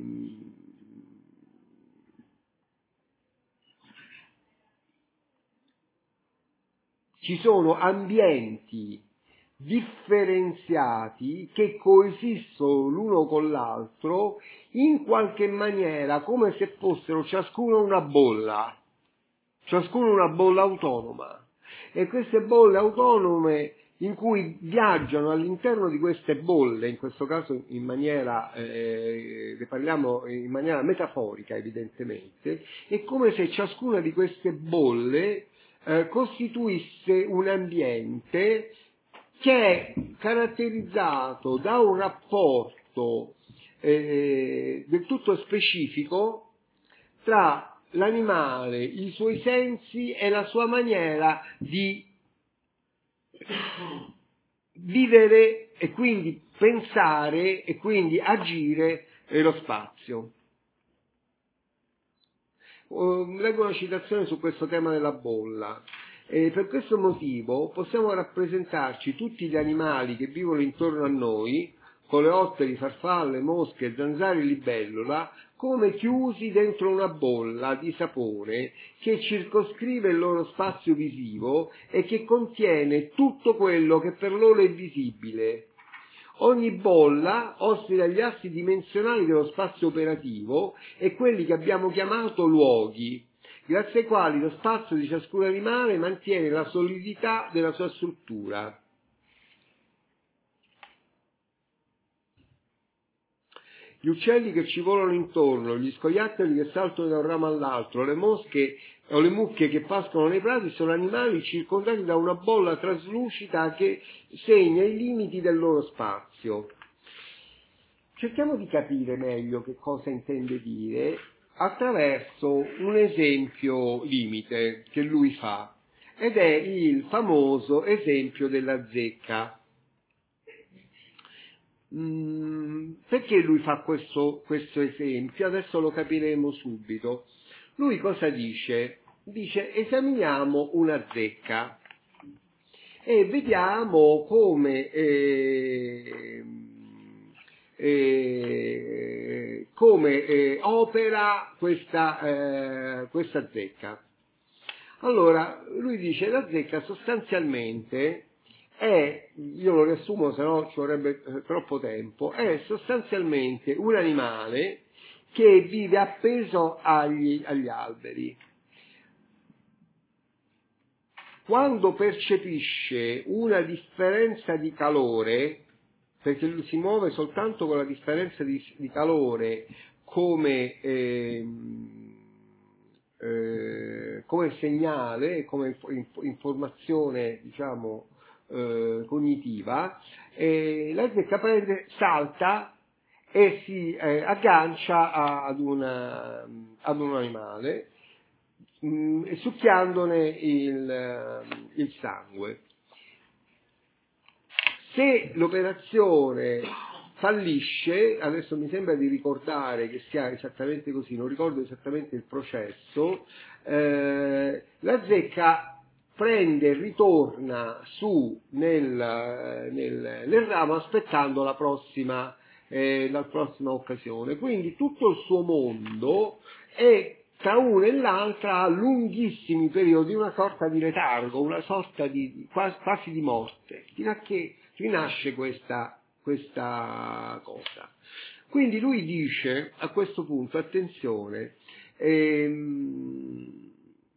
ci sono ambienti differenziati che coesistono l'uno con l'altro in qualche maniera come se fossero ciascuno una bolla, ciascuno una bolla autonoma, e queste bolle autonome in cui viaggiano all'interno di queste bolle, in questo caso in maniera, eh, ne parliamo in maniera metaforica evidentemente, è come se ciascuna di queste bolle eh, costituisse un ambiente che è caratterizzato da un rapporto eh, del tutto specifico tra l'animale, i suoi sensi e la sua maniera di vivere e quindi pensare e quindi agire nello spazio. Uh, leggo una citazione su questo tema della bolla. E per questo motivo possiamo rappresentarci tutti gli animali che vivono intorno a noi, coleotteri, farfalle, mosche, zanzare e libellula, come chiusi dentro una bolla di sapone che circoscrive il loro spazio visivo e che contiene tutto quello che per loro è visibile. Ogni bolla ospita gli assi dimensionali dello spazio operativo e quelli che abbiamo chiamato luoghi, grazie ai quali lo spazio di ciascun animale mantiene la solidità della sua struttura. gli uccelli che ci volano intorno, gli scoiattoli che saltano da un ramo all'altro, le mosche o le mucche che pascolano nei prati sono animali circondati da una bolla traslucida che segna i limiti del loro spazio. Cerchiamo di capire meglio che cosa intende dire attraverso un esempio limite che lui fa, ed è il famoso esempio della zecca. Mm, perché lui fa questo, questo esempio? Adesso lo capiremo subito. Lui cosa dice? Dice: esaminiamo una zecca e vediamo come eh, eh, come eh, opera questa, eh, questa zecca. Allora, lui dice: la zecca sostanzialmente è, io lo riassumo se no ci vorrebbe eh, troppo tempo, è sostanzialmente un animale che vive appeso agli, agli alberi. Quando percepisce una differenza di calore, perché lui si muove soltanto con la differenza di, di calore come, eh, eh, come segnale, come informazione, diciamo, eh, cognitiva, eh, la zecca prende, salta e si eh, aggancia ad, una, ad un animale, mh, succhiandone il, il sangue. Se l'operazione fallisce, adesso mi sembra di ricordare che sia esattamente così, non ricordo esattamente il processo, eh, la zecca prende e ritorna su nel, nel, nel ramo aspettando la prossima, eh, la prossima occasione. Quindi tutto il suo mondo è tra una e l'altra a lunghissimi periodi, una sorta di letargo, una sorta di quasi, quasi di morte, fino a che rinasce questa, questa cosa. Quindi lui dice a questo punto, attenzione, ehm,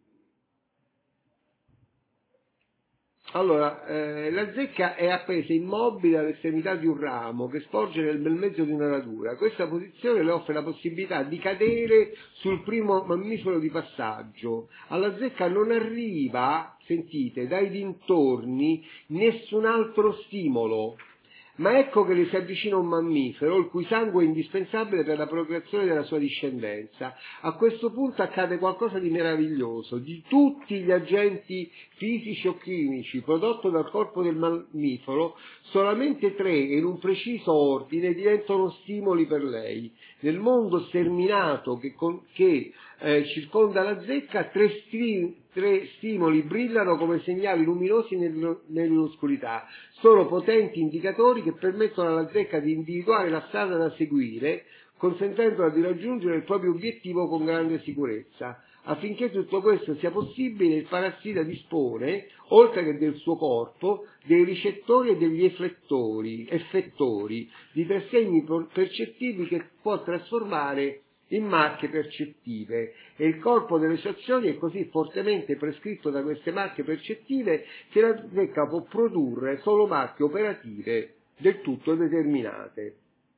allora, eh, la zecca è appesa immobile all'estremità di un ramo che sporge nel bel mezzo di una radura. Questa posizione le offre la possibilità di cadere sul primo mammifero di passaggio. Alla zecca non arriva, sentite, dai dintorni nessun altro stimolo. Ma ecco che le si avvicina un mammifero, il cui sangue è indispensabile per la procreazione della sua discendenza. A questo punto accade qualcosa di meraviglioso. Di tutti gli agenti fisici o chimici prodotti dal corpo del mammifero, solamente tre, in un preciso ordine, diventano stimoli per lei. Nel mondo sterminato che, con, che eh, circonda la zecca, tre, stri, tre stimoli brillano come segnali luminosi nel, nell'oscurità. Sono potenti indicatori che permettono alla zecca di individuare la strada da seguire, consentendole di raggiungere il proprio obiettivo con grande sicurezza. Affinché tutto questo sia possibile, il parassita dispone, oltre che del suo corpo, dei ricettori e degli efflettori, effettori, di tre segni percettivi che può trasformare in marche percettive, e il corpo delle sue azioni è così fortemente prescritto da queste marche percettive che la zecca può produrre solo marche operative del tutto determinate.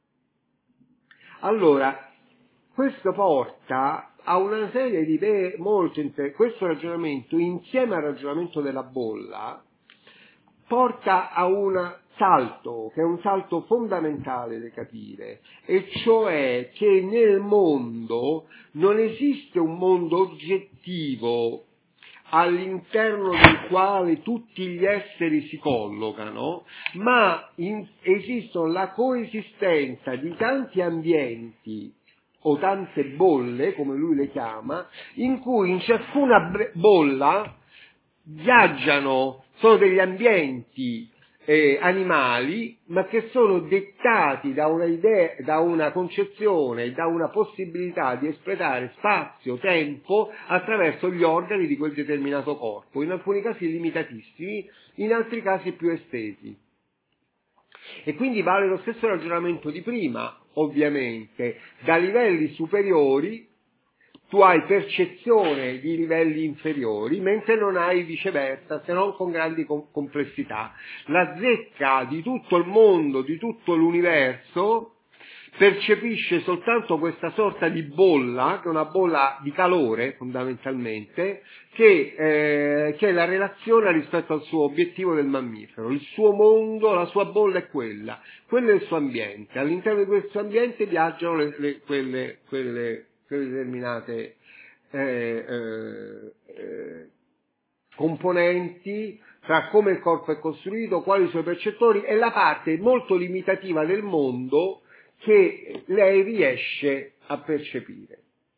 Allora, questo porta a una serie di idee molto interessanti. Questo ragionamento, insieme al ragionamento della bolla, porta a un salto, che è un salto fondamentale da capire, e cioè che nel mondo non esiste un mondo oggettivo all'interno del quale tutti gli esseri si collocano, ma in, esistono la coesistenza di tanti ambienti o tante bolle, come lui le chiama, in cui in ciascuna bolla viaggiano, sono degli ambienti eh, animali, ma che sono dettati da una idea, da una concezione, da una possibilità di espletare spazio, tempo attraverso gli organi di quel determinato corpo, in alcuni casi limitatissimi, in altri casi più estesi. E quindi vale lo stesso ragionamento di prima, ovviamente. Da livelli superiori tu hai percezione di livelli inferiori, mentre non hai viceversa, se non con grandi com- complessità. La zecca di tutto il mondo, di tutto l'universo, percepisce soltanto questa sorta di bolla, che è una bolla di calore fondamentalmente, che, eh, che è la relazione rispetto al suo obiettivo del mammifero. Il suo mondo, la sua bolla è quella, quello è il suo ambiente. All'interno di questo ambiente viaggiano le, le, quelle, quelle, quelle determinate eh, eh, eh, componenti tra come il corpo è costruito, quali i suoi percettori e la parte molto limitativa del mondo che lei riesce a percepire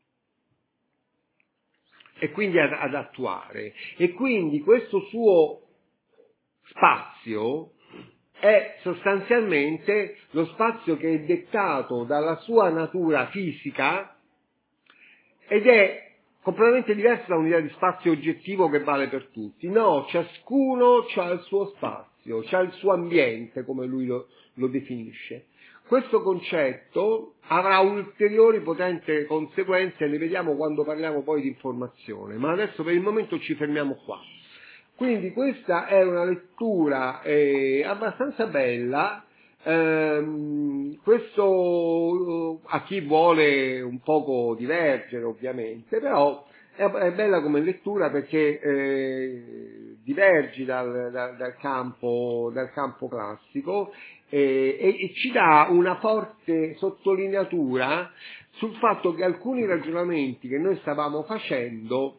e quindi ad, ad attuare. E quindi questo suo spazio è sostanzialmente lo spazio che è dettato dalla sua natura fisica ed è completamente diverso da un'idea di spazio oggettivo che vale per tutti. No, ciascuno ha il suo spazio, ha il suo ambiente, come lui lo, lo definisce. Questo concetto avrà ulteriori potenti conseguenze, le vediamo quando parliamo poi di informazione, ma adesso per il momento ci fermiamo qua. Quindi questa è una lettura eh, abbastanza bella. Ehm, questo a chi vuole un poco divergere ovviamente, però è, è bella come lettura perché eh, divergi dal, dal, dal, campo, dal campo classico eh, e, e ci dà una forte sottolineatura sul fatto che alcuni ragionamenti che noi stavamo facendo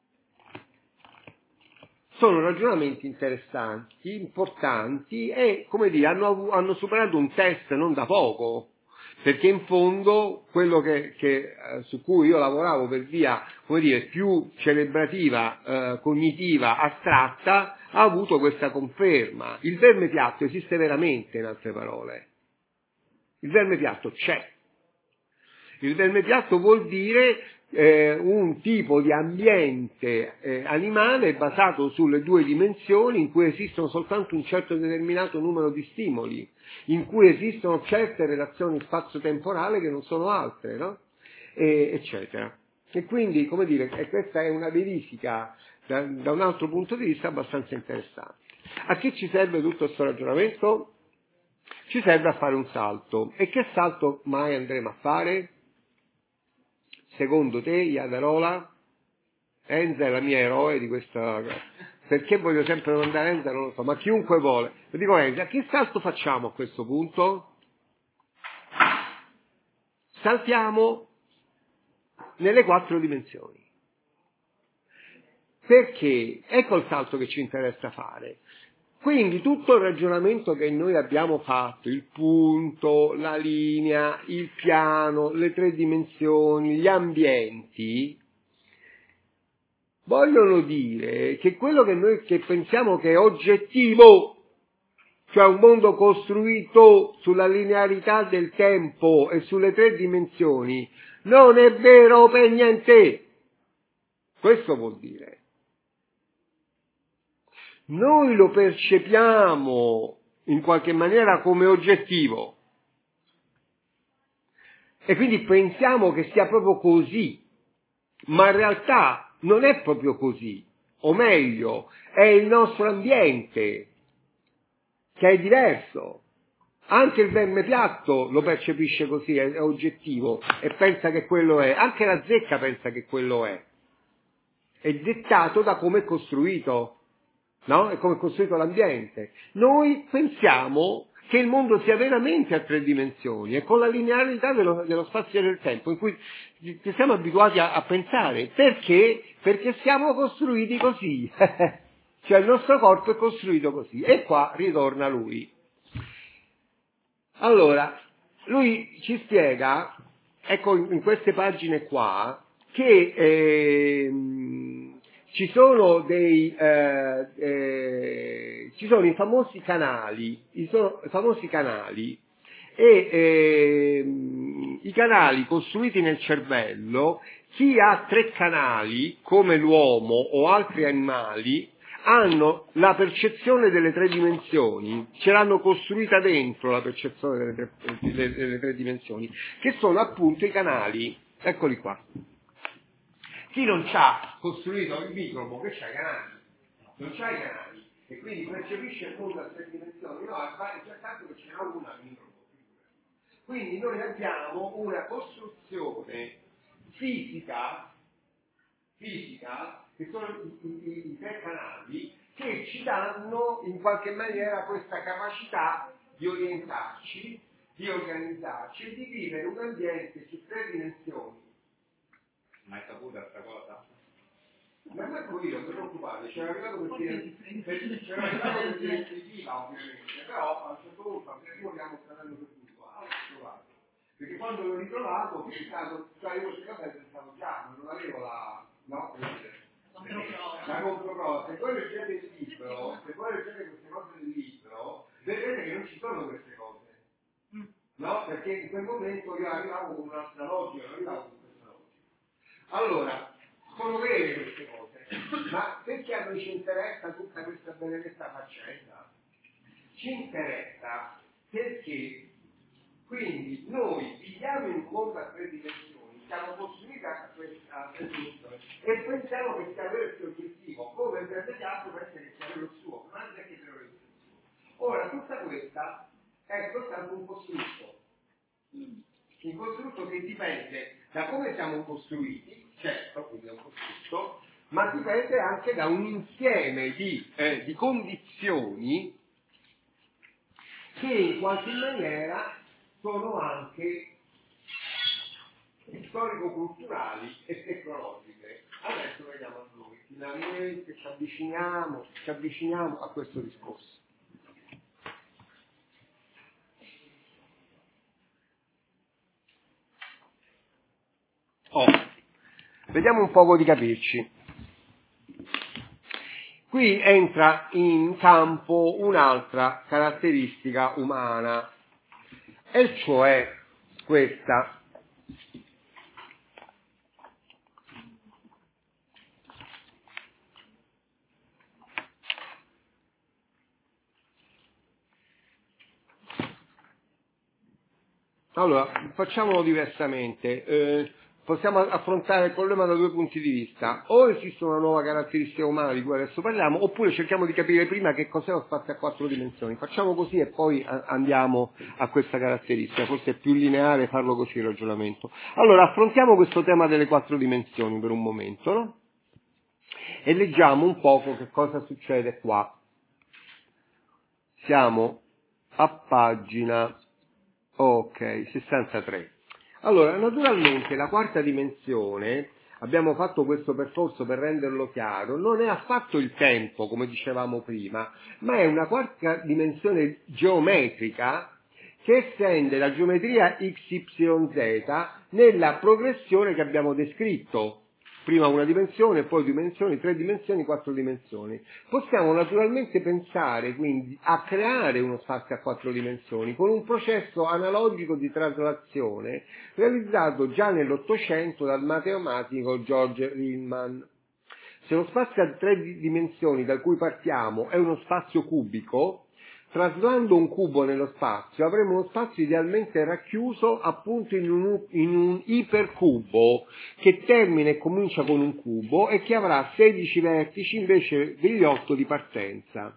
sono ragionamenti interessanti, importanti e, come dire, hanno, hanno superato un test non da poco, perché in fondo quello che, che, eh, su cui io lavoravo per via, come dire, più celebrativa, eh, cognitiva, astratta, ha avuto questa conferma. Il verme piatto esiste veramente, in altre parole. Il verme piatto c'è. Il verme piatto vuol dire eh, un tipo di ambiente eh, animale basato sulle due dimensioni in cui esistono soltanto un certo determinato numero di stimoli, in cui esistono certe relazioni spazio-temporale che non sono altre, no? E, eccetera. E quindi, come dire, e questa è una verifica da, da un altro punto di vista abbastanza interessante. A che ci serve tutto questo ragionamento? Ci serve a fare un salto. E che salto mai andremo a fare? Secondo te, Iadarola? Enza è la mia eroe di questa... Perché voglio sempre mandare Enza? Non lo so, ma chiunque vuole. Lo dico Enza, che salto facciamo a questo punto? Saltiamo nelle quattro dimensioni. Perché? Ecco il salto che ci interessa fare. Quindi tutto il ragionamento che noi abbiamo fatto, il punto, la linea, il piano, le tre dimensioni, gli ambienti, vogliono dire che quello che noi che pensiamo che è oggettivo, cioè un mondo costruito sulla linearità del tempo e sulle tre dimensioni, non è vero per niente. Questo vuol dire. Noi lo percepiamo in qualche maniera come oggettivo e quindi pensiamo che sia proprio così, ma in realtà non è proprio così, o meglio, è il nostro ambiente che è diverso. Anche il verme piatto lo percepisce così, è, è oggettivo e pensa che quello è, anche la zecca pensa che quello è, è dettato da come è costruito. No? È come è costruito l'ambiente. Noi pensiamo che il mondo sia veramente a tre dimensioni e con la linearità dello, dello spazio e del tempo in cui ci siamo abituati a, a pensare. Perché? Perché siamo costruiti così. Cioè il nostro corpo è costruito così. E qua ritorna lui. Allora, lui ci spiega, ecco in queste pagine qua, che eh, ci sono dei eh, eh, ci sono i famosi canali, i, so, i famosi canali e eh, i canali costruiti nel cervello. Chi ha tre canali, come l'uomo o altri animali, hanno la percezione delle tre dimensioni, ce l'hanno costruita dentro la percezione delle tre, delle, delle tre dimensioni, che sono appunto i canali. Eccoli qua. Chi non c'ha costruito il microbo, che c'ha i canali? Non c'ha i canali, e quindi percepisce il mondo a tre dimensioni, no, è già tanto che ce n'ha una al microbo. Quindi noi abbiamo una costruzione fisica, fisica, che sono i, i, i tre canali, che ci danno in qualche maniera questa capacità di orientarci, di organizzarci e di vivere un ambiente su tre dimensioni. Mai saputa questa cosa? Ma manco io, non preoccupate, c'era arrivato perché c'era arrivato perché è intuitiva ovviamente, però a un certo punto io abbiamo fratello per tutto, ah, l'ho trovato. Perché quando l'ho ritrovato ho pensato, cioè io queste cose pensavo già, ma non avevo la, no, la controprova. Se voi leggete il libro, se voi leggete queste cose del libro, vedrete che non ci sono queste cose. No? Perché in quel momento io arrivavo con un'altra logica, non arrivavo con questa logica. Allora, sono vere queste cose, ma perché a noi ci interessa tutta questa benedetta faccenda? Ci interessa perché quindi noi viviamo in un mondo a tre dimensioni, siamo costruiti a tre dimensioni e pensiamo che sia vero il suo obiettivo, come il grande teatro pensa che sia vero il suo, ma non è che sia vero il suo. Ora, tutta questa è soltanto un costrutto, un costrutto che dipende da come siamo costruiti, certo, quindi è un costrutto, ma dipende anche da un insieme di, eh, di condizioni che in qualche maniera sono anche storico-culturali e tecnologiche. Adesso vediamo a noi, finalmente ci avviciniamo, ci avviciniamo a questo discorso. Oh, vediamo un poco di capirci. Qui entra in campo un'altra caratteristica umana, e cioè questa. Allora, facciamolo diversamente. Eh, possiamo affrontare il problema da due punti di vista. O esiste una nuova caratteristica umana di cui adesso parliamo, oppure cerchiamo di capire prima che cos'è lo spazio a quattro dimensioni. Facciamo così e poi andiamo a questa caratteristica. Forse è più lineare farlo così il ragionamento. Allora, affrontiamo questo tema delle quattro dimensioni per un momento, no? E leggiamo un poco che cosa succede qua. Siamo a pagina... Ok, sessantatré. Allora, naturalmente la quarta dimensione, abbiamo fatto questo percorso per renderlo chiaro, non è affatto il tempo, come dicevamo prima, ma è una quarta dimensione geometrica che estende la geometria X Y Z nella progressione che abbiamo descritto. Prima una dimensione, poi due dimensioni, tre dimensioni, quattro dimensioni. Possiamo naturalmente pensare quindi a creare uno spazio a quattro dimensioni con un processo analogico di traslazione realizzato già nell'Ottocento dal matematico George Riemann. Se lo spazio a tre dimensioni da cui partiamo è uno spazio cubico, traslando un cubo nello spazio avremo uno spazio idealmente racchiuso appunto in un, in un ipercubo che termina e comincia con un cubo e che avrà sedici vertici invece degli otto di partenza.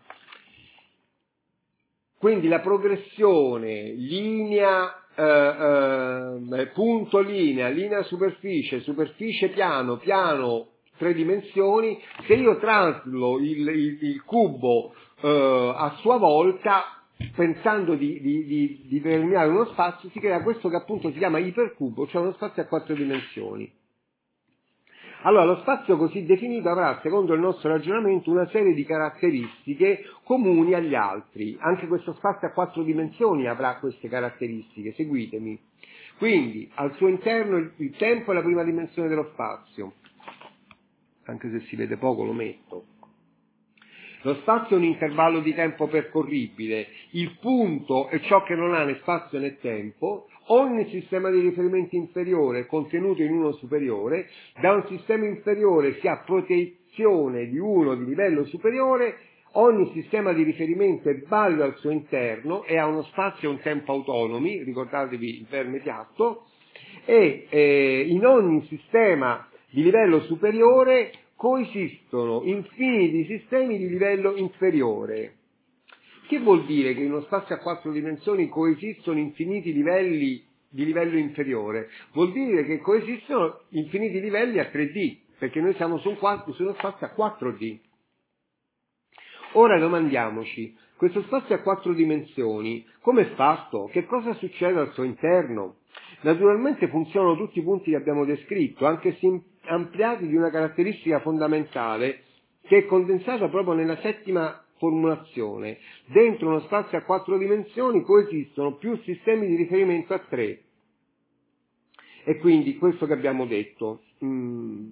Quindi la progressione linea, eh, eh, punto linea, linea superficie, superficie piano, piano tre dimensioni, se io traslo il, il, il cubo Uh, a sua volta, pensando di, di, di, di determinare uno spazio, si crea questo che appunto si chiama ipercubo, cioè uno spazio a quattro dimensioni. Allora, lo spazio così definito avrà, secondo il nostro ragionamento, una serie di caratteristiche comuni agli altri. Anche questo spazio a quattro dimensioni avrà queste caratteristiche, seguitemi. Quindi, al suo interno il, il tempo è la prima dimensione dello spazio. Anche se si vede poco lo metto. Lo spazio è un intervallo di tempo percorribile, il punto è ciò che non ha né spazio né tempo, ogni sistema di riferimento inferiore è contenuto in uno superiore, da un sistema inferiore si ha protezione di uno di livello superiore, ogni sistema di riferimento è valido al suo interno e ha uno spazio e un tempo autonomi, ricordatevi il verme piatto, e eh, in ogni sistema di livello superiore coesistono infiniti sistemi di livello inferiore. Che vuol dire che in uno spazio a quattro dimensioni coesistono infiniti livelli di livello inferiore? Vuol dire che coesistono infiniti livelli a tre D, perché noi siamo su, un quattro, su uno spazio a quattro D. Ora domandiamoci, questo spazio a quattro dimensioni, come è fatto? Che cosa succede al suo interno? Naturalmente funzionano tutti i punti che abbiamo descritto, anche se ampliati di una caratteristica fondamentale che è condensata proprio nella settima formulazione. Dentro uno spazio a quattro dimensioni coesistono più sistemi di riferimento a tre. E quindi questo che abbiamo detto. Mm.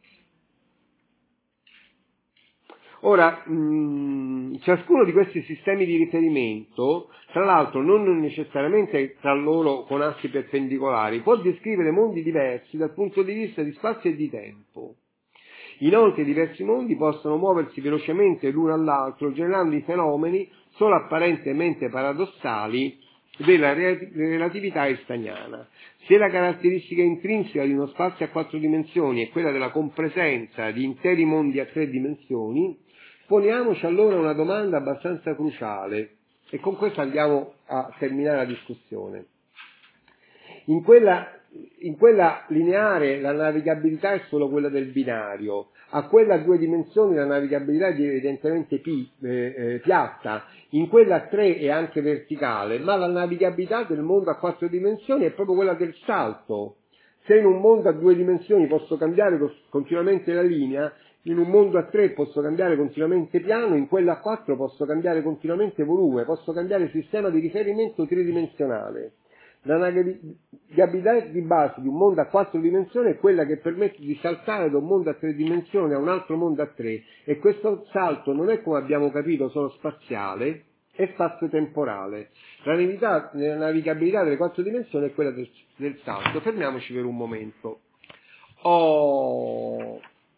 Ora, mh, ciascuno di questi sistemi di riferimento, tra l'altro non necessariamente tra loro con assi perpendicolari, può descrivere mondi diversi dal punto di vista di spazio e di tempo. Inoltre i diversi mondi possono muoversi velocemente l'uno all'altro, generando i fenomeni solo apparentemente paradossali della relatività einsteiniana. Se la caratteristica intrinseca di uno spazio a quattro dimensioni è quella della compresenza di interi mondi a tre dimensioni, poniamoci allora una domanda abbastanza cruciale, e con questo andiamo a terminare la discussione. In quella, in quella lineare la navigabilità è solo quella del binario, a quella a due dimensioni la navigabilità è evidentemente pi, eh, eh, piatta, in quella a tre è anche verticale, ma la navigabilità del mondo a quattro dimensioni è proprio quella del salto. Se in un mondo a due dimensioni posso cambiare continuamente la linea, in un mondo a tre posso cambiare continuamente piano, in quella a quattro posso cambiare continuamente volume, posso cambiare sistema di riferimento tridimensionale. La navigabilità di base di un mondo a quattro dimensioni è quella che permette di saltare da un mondo a tre dimensioni a un altro mondo a tre, e questo salto non è, come abbiamo capito, solo spaziale, è spazio-temporale. La navigabilità, la navigabilità delle quattro dimensioni è quella del, del salto. Fermiamoci per un momento. Oh.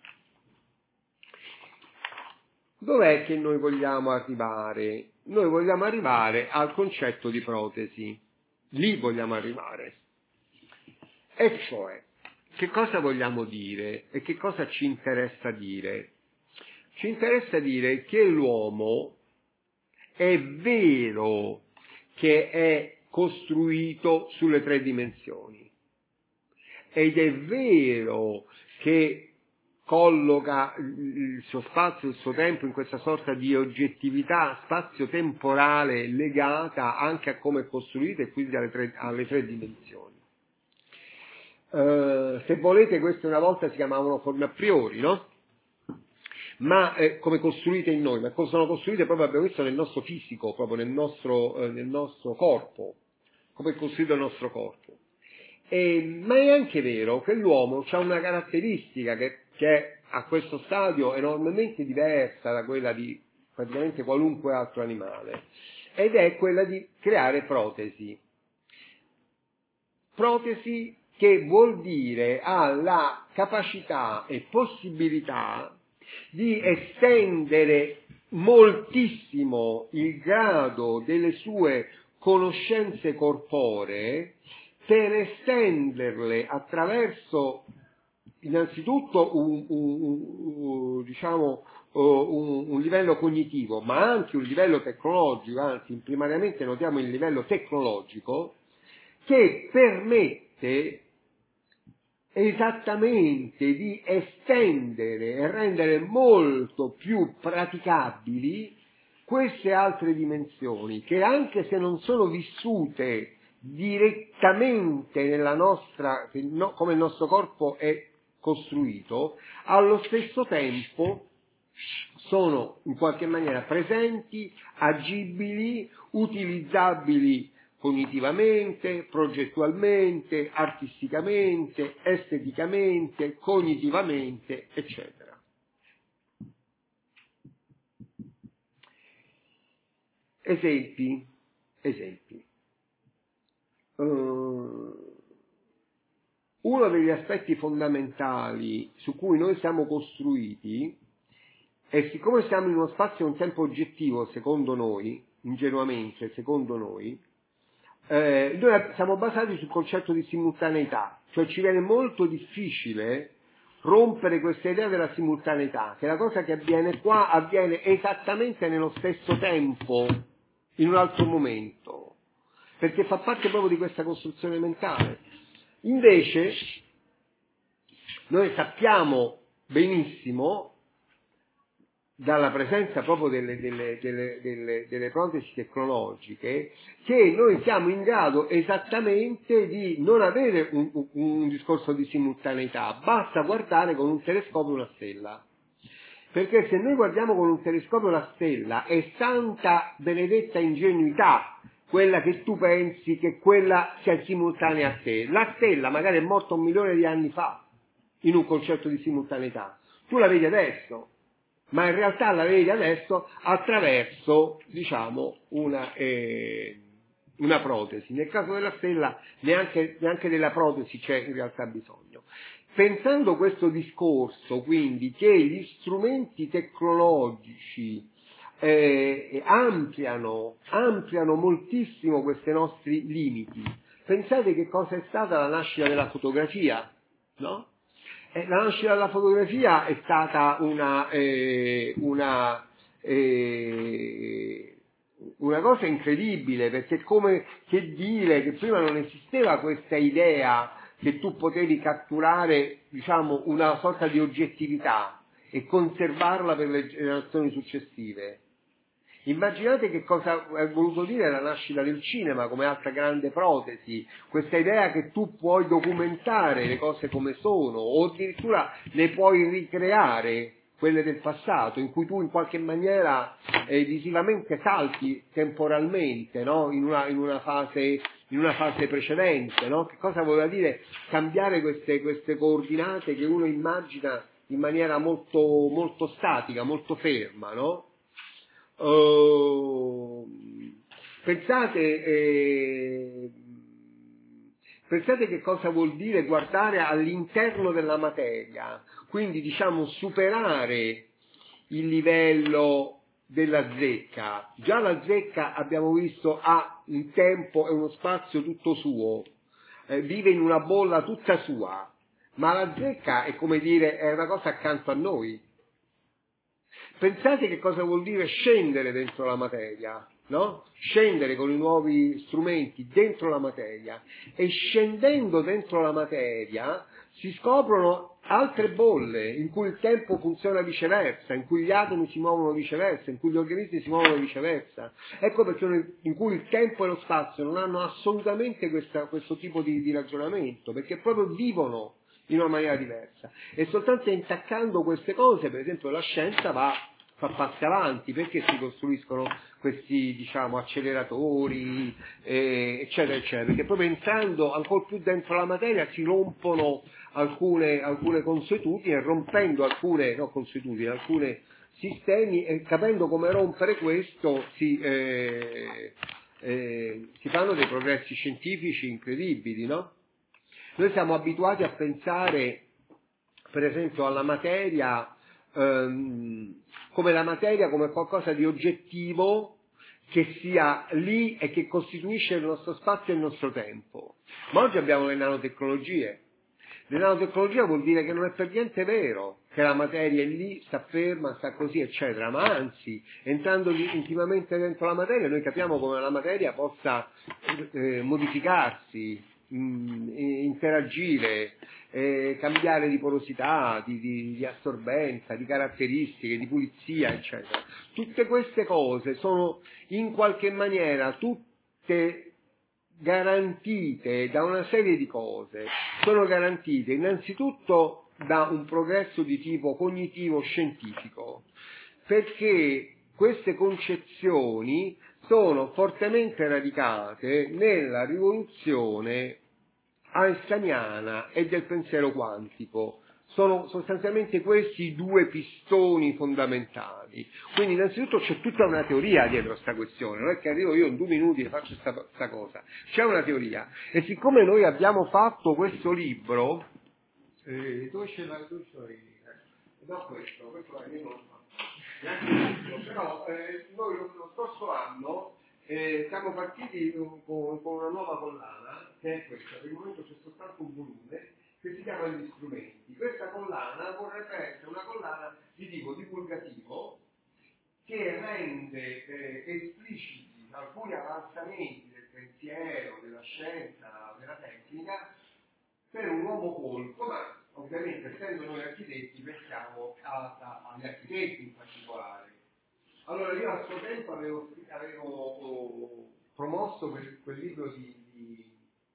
Dov'è che noi vogliamo arrivare? Noi vogliamo arrivare al concetto di protesi. Lì vogliamo arrivare. E cioè, che cosa vogliamo dire e che cosa ci interessa dire? Ci interessa dire che l'uomo è vero che è costruito sulle tre dimensioni, ed è vero che colloca il suo spazio, il suo tempo in questa sorta di oggettività spazio-temporale legata anche a come è costruito e quindi alle tre, alle tre dimensioni. Uh, se volete, queste una volta si chiamavano forme a priori, no? Ma eh, come costruite in noi, ma sono costruite proprio, abbiamo visto, nel nostro fisico, proprio nel nostro, eh, nel nostro corpo, come è costruito il nostro corpo. E, ma è anche vero che l'uomo ha una caratteristica che, che a questo stadio enormemente diversa da quella di praticamente qualunque altro animale, ed è quella di creare protesi. Protesi che vuol dire ha la capacità e possibilità di estendere moltissimo il grado delle sue conoscenze corporee, per estenderle attraverso innanzitutto un, un, un, diciamo, un, un livello cognitivo, ma anche un livello tecnologico, anzi primariamente notiamo il livello tecnologico, che permette esattamente di estendere e rendere molto più praticabili queste altre dimensioni, che anche se non sono vissute direttamente nella nostra, come il nostro corpo è costruito, allo stesso tempo sono in qualche maniera presenti, agibili, utilizzabili cognitivamente, progettualmente, artisticamente, esteticamente, cognitivamente, eccetera. Esempi, esempi. Uh, uno degli aspetti fondamentali su cui noi siamo costruiti è, siccome siamo in uno spazio e un tempo oggettivo, secondo noi, ingenuamente, secondo noi, eh, noi siamo basati sul concetto di simultaneità, cioè ci viene molto difficile rompere questa idea della simultaneità, che la cosa che avviene qua avviene esattamente nello stesso tempo in un altro momento, perché fa parte proprio di questa costruzione mentale. Invece noi sappiamo benissimo, dalla presenza proprio delle, delle, delle, delle, delle protesi tecnologiche, che noi siamo in grado esattamente di non avere un, un, un discorso di simultaneità, basta guardare con un telescopio una stella. Perché se noi guardiamo con un telescopio una stella, è santa benedetta ingenuità quella che tu pensi che quella sia simultanea a te. La stella magari è morta un milione di anni fa, in un concetto di simultaneità. Tu la vedi adesso, ma in realtà la vedi adesso attraverso, diciamo, una, eh, una protesi. Nel caso della stella neanche, neanche della protesi c'è in realtà bisogno. Pensando questo discorso, quindi, che gli strumenti tecnologici eh, ampliano, ampliano moltissimo questi nostri limiti, pensate che cosa è stata la nascita della fotografia, no? Eh, la nascita della fotografia è stata una, eh, una, eh, una cosa incredibile, perché come che dire che prima non esisteva questa idea che tu potevi catturare, diciamo, una sorta di oggettività e conservarla per le generazioni successive. Immaginate che cosa ha voluto dire la nascita del cinema come altra grande protesi, questa idea che tu puoi documentare le cose come sono, o addirittura le puoi ricreare, quelle del passato, in cui tu in qualche maniera eh, visivamente salti temporalmente, no? in, una, in, una fase, in una fase precedente. No? Che cosa voleva dire cambiare queste, queste coordinate che uno immagina in maniera molto, molto statica, molto ferma, no? Uh, pensate, eh, pensate che cosa vuol dire guardare all'interno della materia, quindi diciamo superare il livello della zecca. Già la zecca, abbiamo visto, ha un tempo e uno spazio tutto suo, eh, vive in una bolla tutta sua, ma la zecca è come dire, è una cosa accanto a noi. Pensate che cosa vuol dire scendere dentro la materia, no? Scendere con i nuovi strumenti dentro la materia, e scendendo dentro la materia si scoprono altre bolle in cui il tempo funziona viceversa, in cui gli atomi si muovono viceversa, in cui gli organismi si muovono viceversa. Ecco perché in cui il tempo e lo spazio non hanno assolutamente questa, questo tipo di, di ragionamento, perché proprio vivono in una maniera diversa, e soltanto intaccando queste cose, per esempio, la scienza va fa passi avanti, perché si costruiscono questi, diciamo, acceleratori, eh, eccetera, eccetera, perché proprio entrando ancora più dentro la materia si rompono alcune, alcune consuetudini, e rompendo alcune, no, consuetudini, alcuni sistemi, e capendo come rompere questo si, eh, eh, si fanno dei progressi scientifici incredibili, no? Noi siamo abituati a pensare, per esempio, alla materia ehm, come la materia come qualcosa di oggettivo che sia lì e che costituisce il nostro spazio e il nostro tempo. Ma oggi abbiamo le nanotecnologie. Le nanotecnologie vuol dire che non è per niente vero che la materia è lì, sta ferma, sta così, eccetera, ma anzi, entrando intimamente dentro la materia, noi capiamo come la materia possa eh, modificarsi, interagire, eh, cambiare di porosità, di, di, di assorbenza, di caratteristiche, di pulizia, eccetera. Tutte queste cose sono in qualche maniera tutte garantite da una serie di cose. Sono garantite innanzitutto da un progresso di tipo cognitivo-scientifico, perché queste concezioni sono fortemente radicate nella rivoluzione einsteiniana e del pensiero quantico. Sono sostanzialmente questi i due pistoni fondamentali. Quindi innanzitutto c'è tutta una teoria dietro questa questione, non è che arrivo io in due minuti e faccio questa cosa, c'è una teoria. E siccome noi abbiamo fatto questo libro, eh, dove c'è la dove no, questo, questo è non lo però eh, noi lo, lo scorso anno eh, siamo partiti con, con una nuova collana, che è questa, per il momento c'è soltanto un volume, che si chiama Gli strumenti. Questa collana vorrebbe essere una collana di tipo divulgativo, che rende eh, espliciti alcuni avanzamenti del pensiero, della scienza, della tecnica, per un uomo colto, ma ovviamente essendo noi architetti pensiamo a, a, agli architetti in particolare. Allora io a suo tempo avevo, avevo oh, promosso quel, quel libro di, di,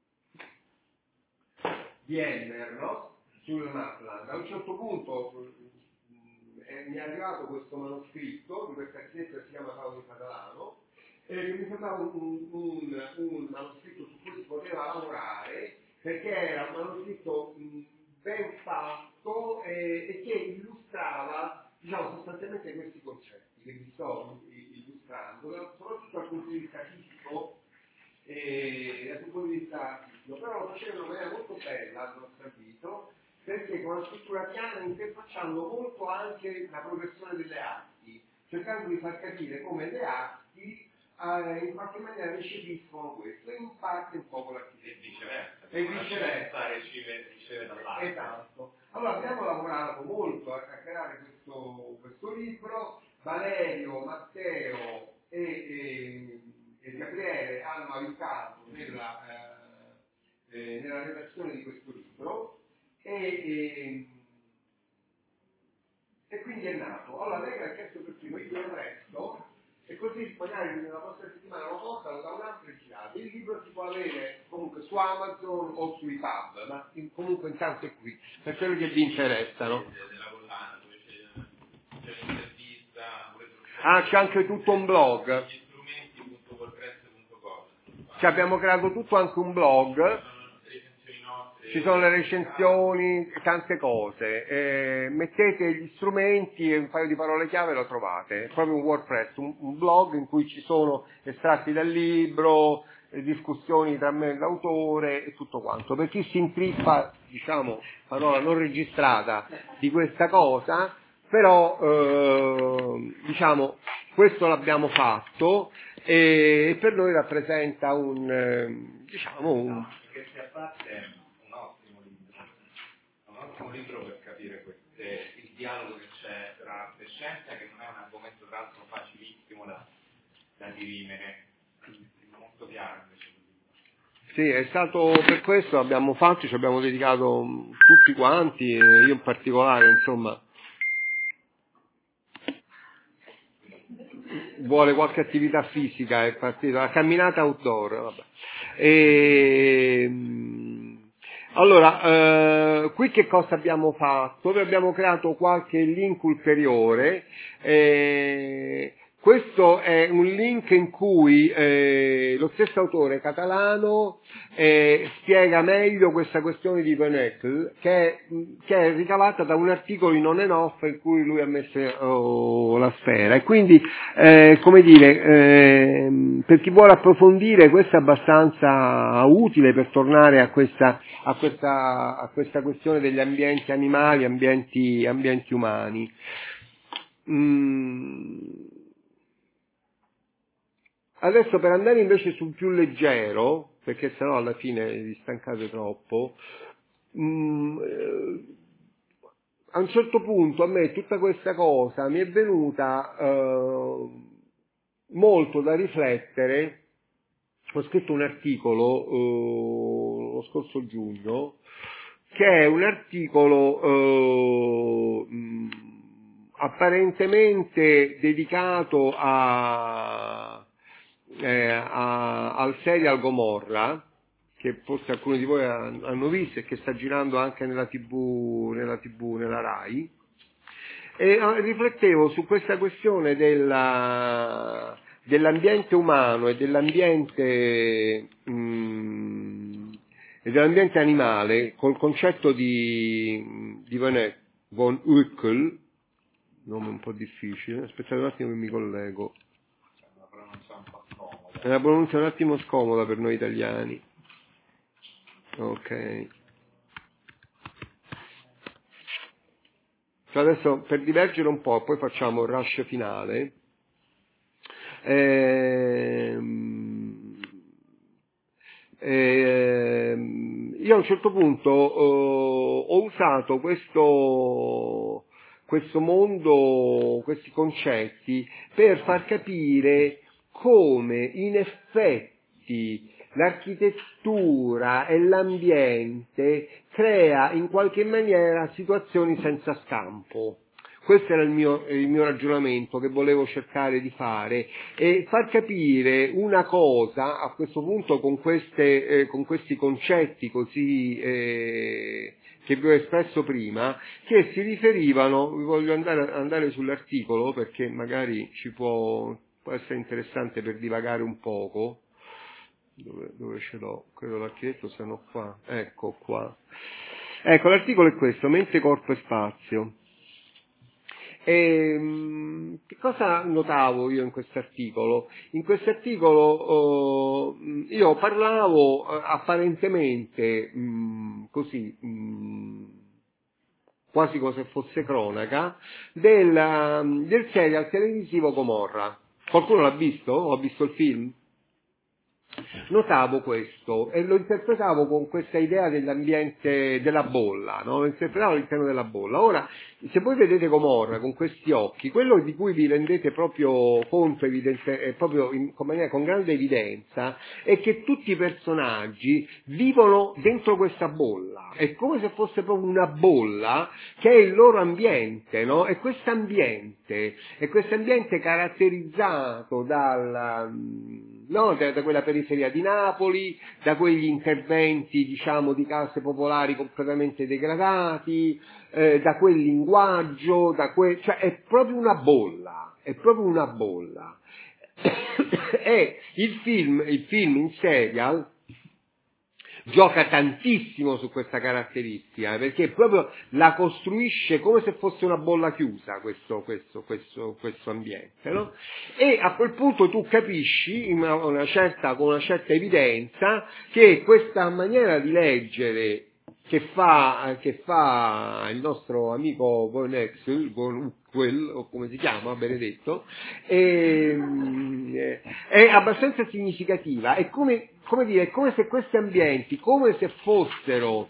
di Elmer, no? Sul Maitland. A un certo punto eh, mi è arrivato questo manoscritto di questo architetto che si chiama Paolo Catalano, e mi sembrava un, un, un manoscritto su cui si poteva lavorare, perché era un manoscritto mh, ben fatto e, e che illustrava, diciamo, sostanzialmente questi concetti che vi sto illustrando, soprattutto dal punto di vista fisico, e dal punto di vista fisico, però lo faceva in una maniera molto bella, a nostro avviso, perché con la scrittura piana interfacciando molto anche la progressione delle arti, cercando di far capire come le arti eh, in qualche maniera recepiscono questo, e in parte un po' con l'architettura. E viceversa. E viceversa. Riceve, riceve dall'arte. Esatto. Allora abbiamo lavorato molto a creare questo, questo libro. Valerio, Matteo e, e, e Gabriele hanno aiutato nella, eh, eh, nella redazione di questo libro. E, e, e quindi è nato. Allora lei ha chiesto per primo, io il resto, e così magari nella prossima settimana lo portano da un'altra girata. Il libro si può avere comunque su Amazon o sui pub, ma in, comunque intanto è qui, per quelli che vi interessano. C'è l'intervista, ah, c'è anche tutto un blog. strumenti punto wordpress punto com. Ci abbiamo creato tutto anche un blog. Ci sono le recensioni, tante cose. Eh, mettete gli strumenti e un paio di parole chiave lo trovate. È proprio un WordPress, un, un blog in cui ci sono estratti dal libro, eh, discussioni tra me e l'autore e tutto quanto. Per chi si intrippa, diciamo, parola non registrata, di questa cosa, però eh, diciamo questo l'abbiamo fatto e per noi rappresenta un eh, diciamo un Che sia parte un ottimo libro, un ottimo libro per capire queste, il dialogo che c'è tra arte e scienza, che non è un argomento tra l'altro facilissimo da, da dirimere, molto chiaro invece. Sì, è stato per questo abbiamo fatto, ci abbiamo dedicato tutti quanti, io in particolare, insomma. Vuole qualche attività fisica, è partito, la camminata outdoor, vabbè. E, allora, eh, qui che cosa abbiamo fatto? Noi abbiamo creato qualche link ulteriore, eh, questo è un link in cui eh, lo stesso autore Catalano eh, spiega meglio questa questione di Van Eck, che è, che è ricavata da un articolo in On and Off in cui lui ha messo oh, la sfera. E quindi, eh, come dire, eh, per chi vuole approfondire, questo è abbastanza utile per tornare a questa, a questa, a questa questione degli ambienti animali, ambienti, ambienti umani. Mm. Adesso per andare invece sul più leggero, perché sennò alla fine vi stancate troppo, mh, eh, a un certo punto a me tutta questa cosa mi è venuta eh, molto da riflettere. Ho scritto un articolo eh, lo scorso giugno, che è un articolo eh, mh, apparentemente dedicato a Eh, a, al serial Gomorra, che forse alcuni di voi hanno visto e che sta girando anche nella tv, nella tv, nella Rai, e eh, riflettevo su questa questione della, dell'ambiente umano e dell'ambiente mh, e dell'ambiente animale col concetto di, di Van, von Uckel, nome un po' difficile, aspettate un attimo che mi collego. È una pronuncia un attimo scomoda per noi italiani. Ok. Cioè adesso per divergere un po', poi facciamo il rush finale. Ehm, ehm, io a un certo punto eh, ho usato questo, questo mondo, questi concetti, per far capire come in effetti l'architettura e l'ambiente crea in qualche maniera situazioni senza scampo. Questo era il mio, il mio ragionamento che volevo cercare di fare, e far capire una cosa a questo punto con, queste, eh, con questi concetti così eh, che vi ho espresso prima, che si riferivano, vi voglio andare, andare sull'articolo perché magari ci può, può essere interessante per divagare un poco. Dove, dove ce l'ho? Credo l'architetto siano qua. Ecco qua. Ecco, l'articolo è questo: mente, corpo e spazio. E, che cosa notavo io in quest'articolo? In quest'articolo oh, io parlavo eh, apparentemente mh, così, mh, quasi come se fosse cronaca, del, del serial televisivo Gomorra. Qualcuno l'ha visto? Ho visto il film? Notavo questo e lo interpretavo con questa idea dell'ambiente della bolla, no? Lo interpretavo all'interno della bolla. Ora, se voi vedete Gomorra con questi occhi, quello di cui vi rendete proprio conto, evidente, eh, proprio in, con, maniera, con grande evidenza, è che tutti i personaggi vivono dentro questa bolla. È come se fosse proprio una bolla che è il loro ambiente, no? E quest'ambiente, è quest'ambiente caratterizzato dal... No, da, da quella periferia di Napoli, da quegli interventi, diciamo, di case popolari completamente degradati, eh, da quel linguaggio, da que... cioè è proprio una bolla, è proprio una bolla. E il film, il film in serial gioca tantissimo su questa caratteristica, perché proprio la costruisce come se fosse una bolla chiusa questo, questo, questo, questo ambiente, no? E a quel punto tu capisci una, una certa, con una certa evidenza che questa maniera di leggere che fa, che fa il nostro amico Von Exel, Von Uckwell, o come si chiama, Benedetto, è, è abbastanza significativa. È come, come dire, è come se questi ambienti, come se fossero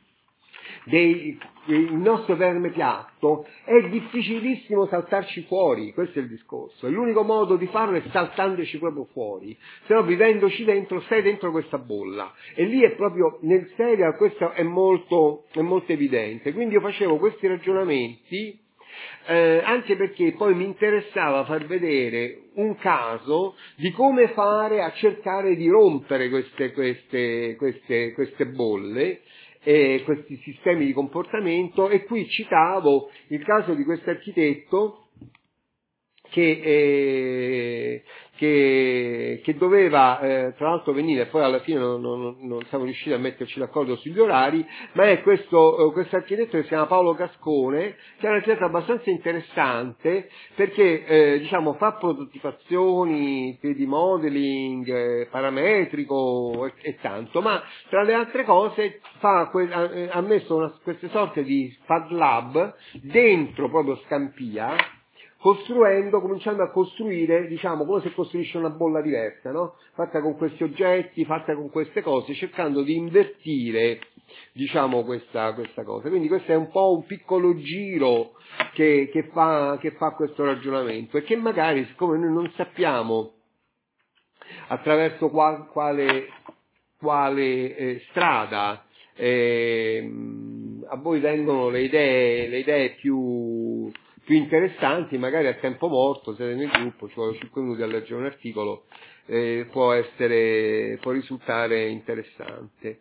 dei, il nostro verme piatto, è difficilissimo saltarci fuori, questo è il discorso, e l'unico modo di farlo è saltandoci proprio fuori, se no vivendoci dentro, stai dentro questa bolla, e lì è proprio, nel serial questo è molto, è molto evidente. Quindi io facevo questi ragionamenti, eh, anche perché poi mi interessava far vedere un caso di come fare a cercare di rompere queste, queste, queste, queste bolle, e questi sistemi di comportamento, e qui citavo il caso di questo architetto che, eh, che, che doveva eh, tra l'altro venire, poi alla fine non, non, non siamo riusciti a metterci d'accordo sugli orari, ma è questo, questo architetto che si chiama Paolo Gascone, che è un architetto abbastanza interessante perché eh, diciamo fa prototipazioni, tre D modeling, eh, parametrico e, e tanto, ma tra le altre cose fa que- ha, ha messo una, queste sorte di Fab Lab dentro proprio Scampia, costruendo, cominciando a costruire, diciamo, come se costruisce una bolla diversa, no? Fatta con questi oggetti, fatta con queste cose, cercando di invertire, diciamo, questa, questa cosa. Quindi questo è un po' un piccolo giro che, che fa, che fa questo ragionamento, e che magari, siccome noi non sappiamo attraverso qual, quale, quale eh, strada eh, a voi vengono le idee, le idee più più interessanti, magari a tempo morto, siete nel gruppo, ci vuole cinque minuti a leggere un articolo, eh, può essere, può risultare interessante.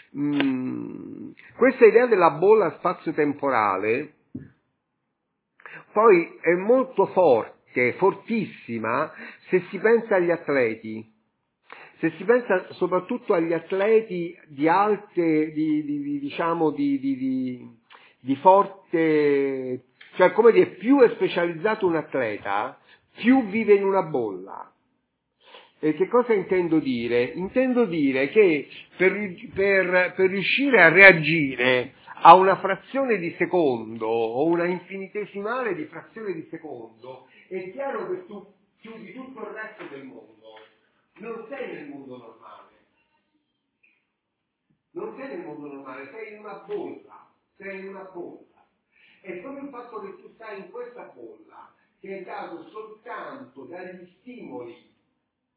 Mm, questa idea della bolla spazio-temporale poi è molto forte, fortissima, se si pensa agli atleti. Se si pensa soprattutto agli atleti di alte, di, di, di, diciamo, di, di, di, di forte, cioè come dire, più è specializzato un atleta, più vive in una bolla. E che cosa intendo dire? Intendo dire che per, per, per riuscire a reagire a una frazione di secondo o una infinitesimale di frazione di secondo, è chiaro che tu chiudi tutto il resto del mondo. Non sei nel mondo normale, non sei nel mondo normale, sei in una bolla, sei in una bolla. E proprio il fatto che tu stai in questa bolla, che è dato soltanto dagli stimoli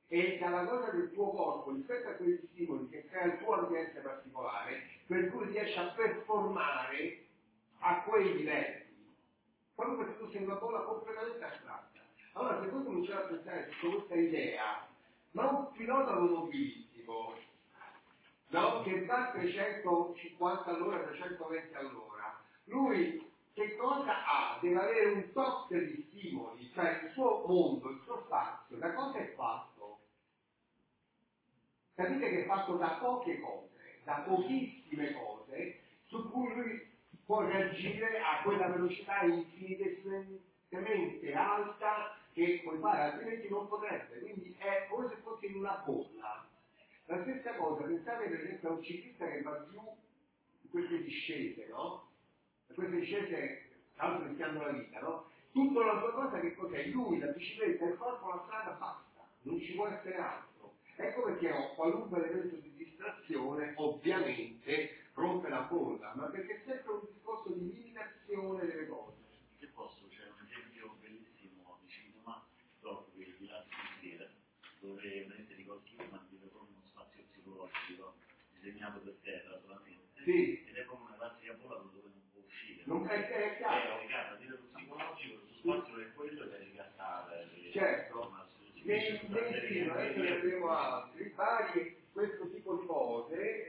e dalla cosa del tuo corpo rispetto a quegli stimoli che crea il tuo ambiente particolare, per cui riesci a performare a quei livelli, proprio perché tu sei una bolla completamente astratta. Allora, se voi cominciate a pensare su questa idea, ma un pilota automobilistico, no? Che va a trecentocinquanta all'ora, trecentoventi all'ora, lui che cosa ha? Deve avere un tot di stimoli, cioè il suo mondo, il suo spazio, da cosa è fatto? Capite che è fatto da poche cose, da pochissime cose, su cui lui può reagire a quella velocità infinitesimamente alta che puoi fare, altrimenti non potrebbe. Quindi è come se fosse in una bolla. La stessa cosa, pensate per esempio a un ciclista che va giù in queste discese, no? Queste discese, tra l'altro rischiando la vita, no? Tutta la sua cosa che cos'è? Lui, la bicicletta, il corpo, la strada, basta, non ci può essere altro. Ecco perché ho qualunque elemento di distrazione, ovviamente, rompe la bolla, ma perché è sempre un discorso di limitazione delle cose. Se posso, c'è un esempio bellissimo di cinematografo di La Sera, dove veramente Nicole Kidman vive proprio uno spazio psicologico disegnato per terra solamente, sì. Ed è come una classica bolla dove non può uscire. Non è, è chiaro. È legato a livello psicologico, il suo spazio è quello ed è ricattata. Certo. Nei, nei film, adesso ne vedremo altri, vari, questo tipo di cose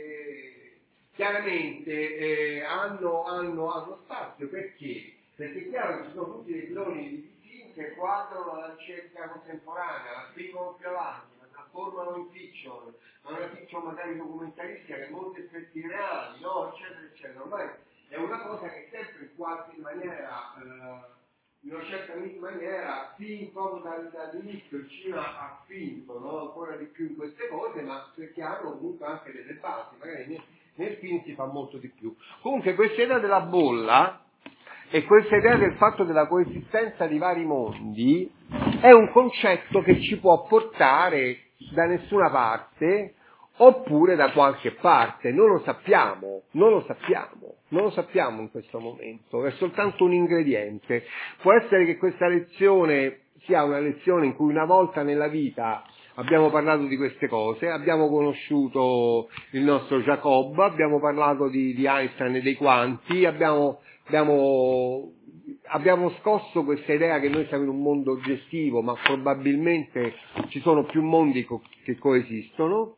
eh, chiaramente eh, hanno, hanno, hanno spazio, perché? Perché è chiaro che ci sono tutti dei filoni di film che quadrano la ricerca contemporanea, la spingono più avanti, la trasformano in fiction, ma una fiction magari documentaristica che ha molti effetti reali, no? Eccetera, eccetera. Ormai è una cosa che sempre in qualche maniera... Eh, in una certa maniera, fin proprio dall'inizio il cinema ha finto, no? Ancora di più in queste cose, ma perché hanno comunque anche delle basi, magari nel, nel film si fa molto di più. Comunque questa idea della bolla e questa idea del fatto della coesistenza di vari mondi è un concetto che ci può portare da nessuna parte oppure da qualche parte, non lo sappiamo, non lo sappiamo, non lo sappiamo in questo momento, è soltanto un ingrediente. Può essere che questa lezione sia una lezione in cui una volta nella vita abbiamo parlato di queste cose, abbiamo conosciuto il nostro Jacob, abbiamo parlato di, di Einstein e dei quanti, abbiamo, abbiamo, abbiamo scosso questa idea che noi siamo in un mondo oggettivo, ma probabilmente ci sono più mondi co- che coesistono.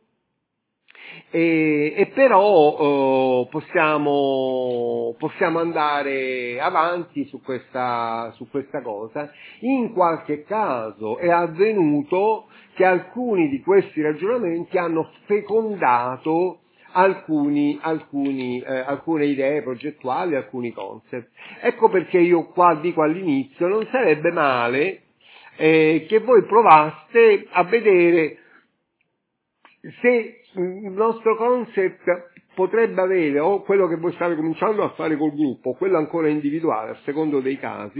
E, e però eh, possiamo, possiamo andare avanti su questa, su questa cosa. In qualche caso è avvenuto che alcuni di questi ragionamenti hanno fecondato alcuni, alcuni, eh, alcune idee progettuali, alcuni concept. Ecco perché io qua dico all'inizio, non sarebbe male eh, che voi provaste a vedere se il nostro concept potrebbe avere, o quello che voi state cominciando a fare col gruppo, o quello ancora individuale, a secondo dei casi,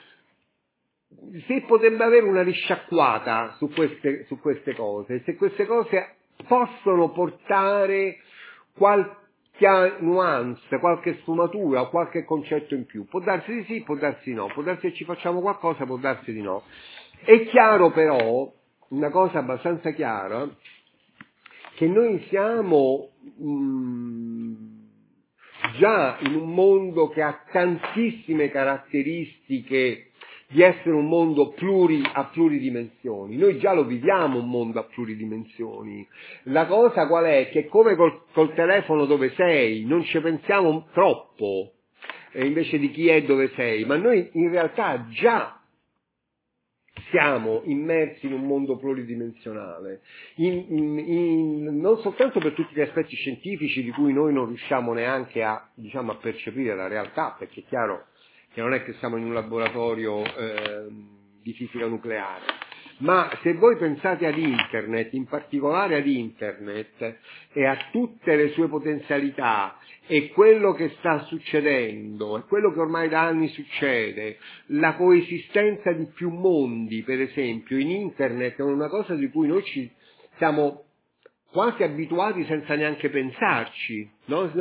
se potrebbe avere una risciacquata su queste, su queste cose, se queste cose possono portare qualche nuance, qualche sfumatura, qualche concetto in più. Può darsi di sì, può darsi di no, può darsi che ci facciamo qualcosa, può darsi di no. È chiaro però, una cosa abbastanza chiara, che noi siamo mh, già in un mondo che ha tantissime caratteristiche di essere un mondo pluri, a pluridimensioni. Noi già lo viviamo un mondo a pluridimensioni. La cosa qual è? Che come col, col telefono dove sei, non ci pensiamo troppo, eh, invece di chi è dove sei, ma noi in realtà già siamo immersi in un mondo pluridimensionale, in, in, in, non soltanto per tutti gli aspetti scientifici di cui noi non riusciamo neanche a, diciamo, a percepire la realtà, perché è chiaro che non è che siamo in un laboratorio eh, di fisica nucleare, ma se voi pensate ad Internet, in particolare ad Internet e a tutte le sue potenzialità e quello che sta succedendo e quello che ormai da anni succede, la coesistenza di più mondi, per esempio, in Internet è una cosa di cui noi ci siamo quasi abituati senza neanche pensarci, no? Noi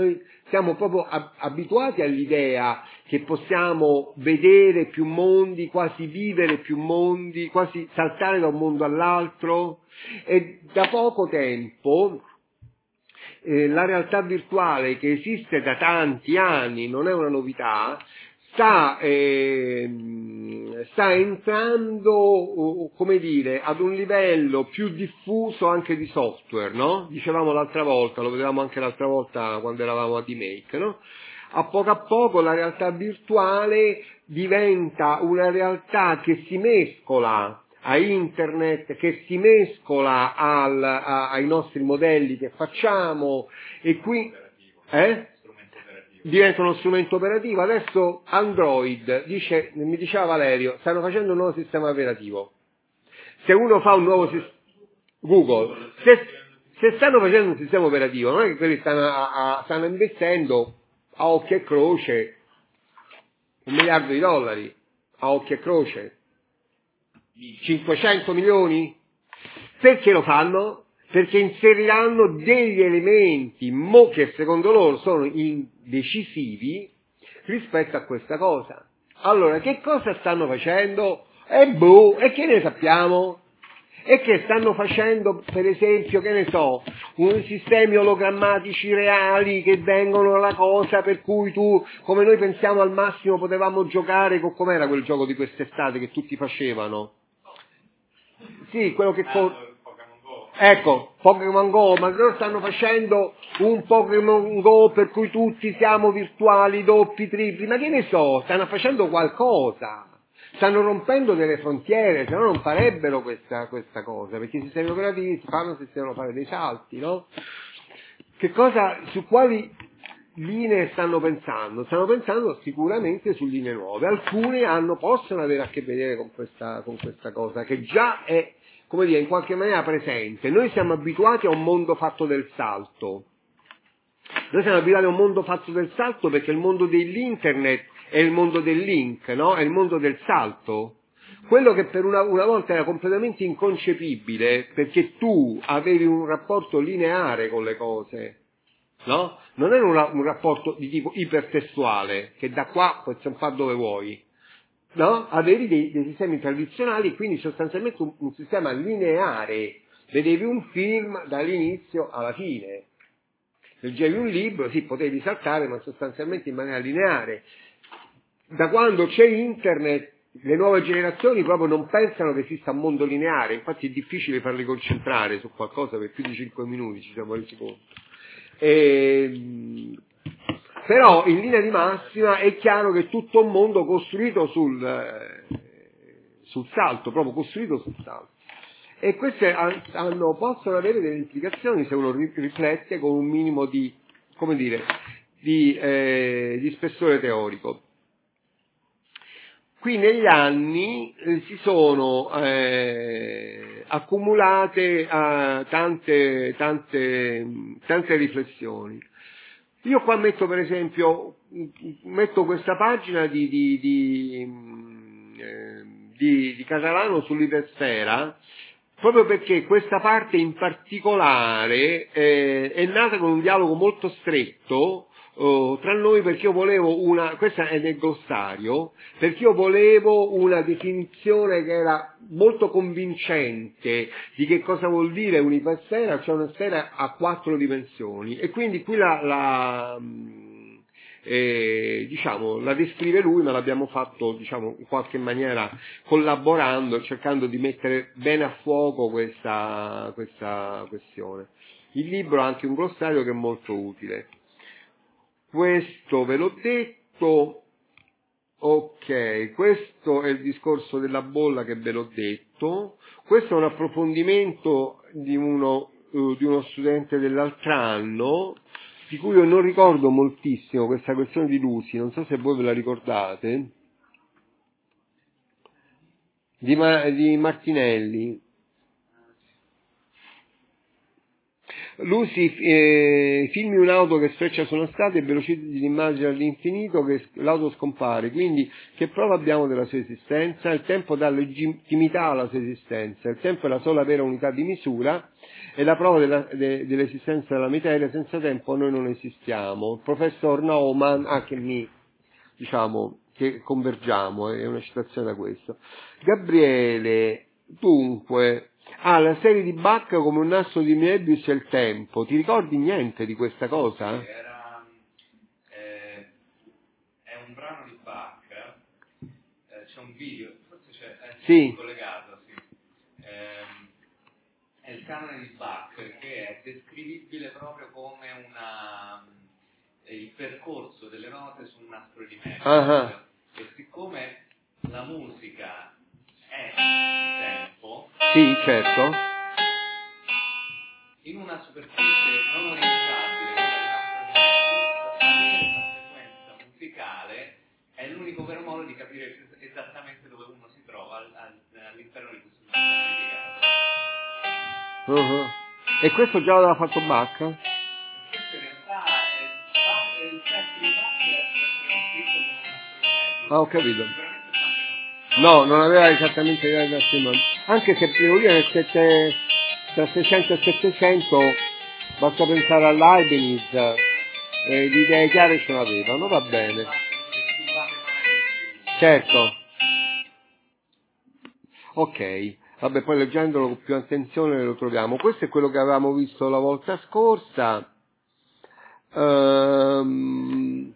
siamo proprio ab- abituati all'idea che possiamo vedere più mondi, quasi vivere più mondi, quasi saltare da un mondo all'altro, e da poco tempo eh, la realtà virtuale, che esiste da tanti anni, non è una novità, sta, eh, sta entrando, come dire, ad un livello più diffuso anche di software, no? Dicevamo l'altra volta, lo vedevamo anche l'altra volta quando eravamo a D-Make, no? A poco a poco la realtà virtuale diventa una realtà che si mescola a internet, che si mescola al, a, ai nostri modelli che facciamo, e qui eh? diventa uno strumento operativo. Adesso Android, dice, mi diceva Valerio, stanno facendo un nuovo sistema operativo. Se uno fa un nuovo sistema, Google, se, se stanno facendo un sistema operativo, non è che quelli stanno, a, a, stanno investendo a occhio e croce un miliardo di dollari, a occhio e croce, cinquecento milioni? Perché lo fanno? Perché inseriranno degli elementi mo che secondo loro sono decisivi rispetto a questa cosa. Allora, che cosa stanno facendo? E boh, e che ne sappiamo? E che stanno facendo, per esempio, che ne so, un sistemi ologrammatici reali che vengono alla cosa, per cui tu, come noi pensiamo al massimo potevamo giocare con, com'era quel gioco di quest'estate che tutti facevano? Sì, quello che... Co- Ecco, Pokémon Go, ma loro stanno facendo un Pokémon Go per cui tutti siamo virtuali, doppi, tripli, ma che ne so, stanno facendo qualcosa, stanno rompendo delle frontiere, se no non farebbero questa, questa cosa, perché i sistemi operativi si fanno se si devono fare dei salti, no? Che cosa, su quali linee stanno pensando? Stanno pensando sicuramente su linee nuove, alcune hanno, possono avere a che vedere con questa, con questa cosa, che già è, come dire, in qualche maniera presente. Noi siamo abituati a un mondo fatto del salto. Noi siamo abituati a un mondo fatto del salto perché il mondo dell'internet è il mondo del link, no? È il mondo del salto. Quello che per una, una volta era completamente inconcepibile, perché tu avevi un rapporto lineare con le cose, no? Non era una, un rapporto di tipo ipertestuale, che da qua puoi fare dove vuoi. No? Avevi dei, dei sistemi tradizionali, quindi sostanzialmente un, un sistema lineare, vedevi un film dall'inizio alla fine, leggevi un libro, sì, potevi saltare, ma sostanzialmente in maniera lineare. Da quando c'è internet, le nuove generazioni proprio non pensano che esista un mondo lineare, infatti è difficile farli concentrare su qualcosa per più di cinque minuti, ci siamo resi conto. E, però in linea di massima è chiaro che è tutto un mondo costruito sul, eh, sul salto, proprio costruito sul salto. E queste hanno, possono avere delle implicazioni se uno riflette con un minimo di, come dire, di, eh, di spessore teorico. Qui negli anni eh, si sono eh, accumulate eh, tante, tante, tante riflessioni. Io qua metto per esempio, metto questa pagina di, di, di, eh, di, di Catalano sull'ipersfera, proprio perché questa parte in particolare eh, è nata con un dialogo molto stretto uh, tra noi, perché io volevo una, questa è nel glossario, perché io volevo una definizione che era molto convincente di che cosa vuol dire un'ipersfera, cioè una sfera a quattro dimensioni, e quindi qui la, la Eh, diciamo, la descrive lui, ma l'abbiamo fatto, diciamo, in qualche maniera collaborando, cercando di mettere bene a fuoco questa, questa questione. Il libro ha anche un glossario che è molto utile. Questo ve l'ho detto. Ok, questo è il discorso della bolla che ve l'ho detto. Questo è un approfondimento di uno, uh, di uno studente dell'altro anno, di cui io non ricordo moltissimo questa questione di Lucy, non so se voi ve la ricordate, di, Ma- di Martinelli. Lucy, eh, filmi un'auto che sfreccia su una strada e velocizzi l'immagine all'infinito, che l'auto scompare, quindi che prova abbiamo della sua esistenza? Il tempo dà legittimità alla sua esistenza, il tempo è la sola vera unità di misura, è la prova della, de, dell'esistenza della materia, senza tempo noi non esistiamo. Il professor Naumann, ah, che mi, diciamo, che convergiamo, è una citazione da questo. Gabriele, dunque, ah, la serie di Bach come un nastro di Möbius e il tempo. Ti ricordi niente di questa cosa? Sì, era, eh, è un brano di Bach, eh, c'è un video, forse c'è, è sì. collegato, sì. Eh, è il canone di Bach, che è descrivibile proprio come una, il percorso delle note su un nastro di Möbius. Uh-huh. E siccome la musica è il tempo, sì, certo, in una superficie non orientabile avere una frequenza musicale è l'unico vero modo di capire esattamente dove uno si trova all'interno di questo sistema di legame. Uh-huh. E questo già l'aveva fatto Bach? Questo in realtà è il testo di Bach è scritto come un ah, ho capito. No, non aveva esattamente idea del massimo, anche se devo dire nel sette, tra seicento e settecento basta pensare a Leibniz, eh, le idee chiare ce l'avevano, va bene. Certo. Ok, vabbè, poi leggendolo con più attenzione lo troviamo. Questo è quello che avevamo visto la volta scorsa. Ehm...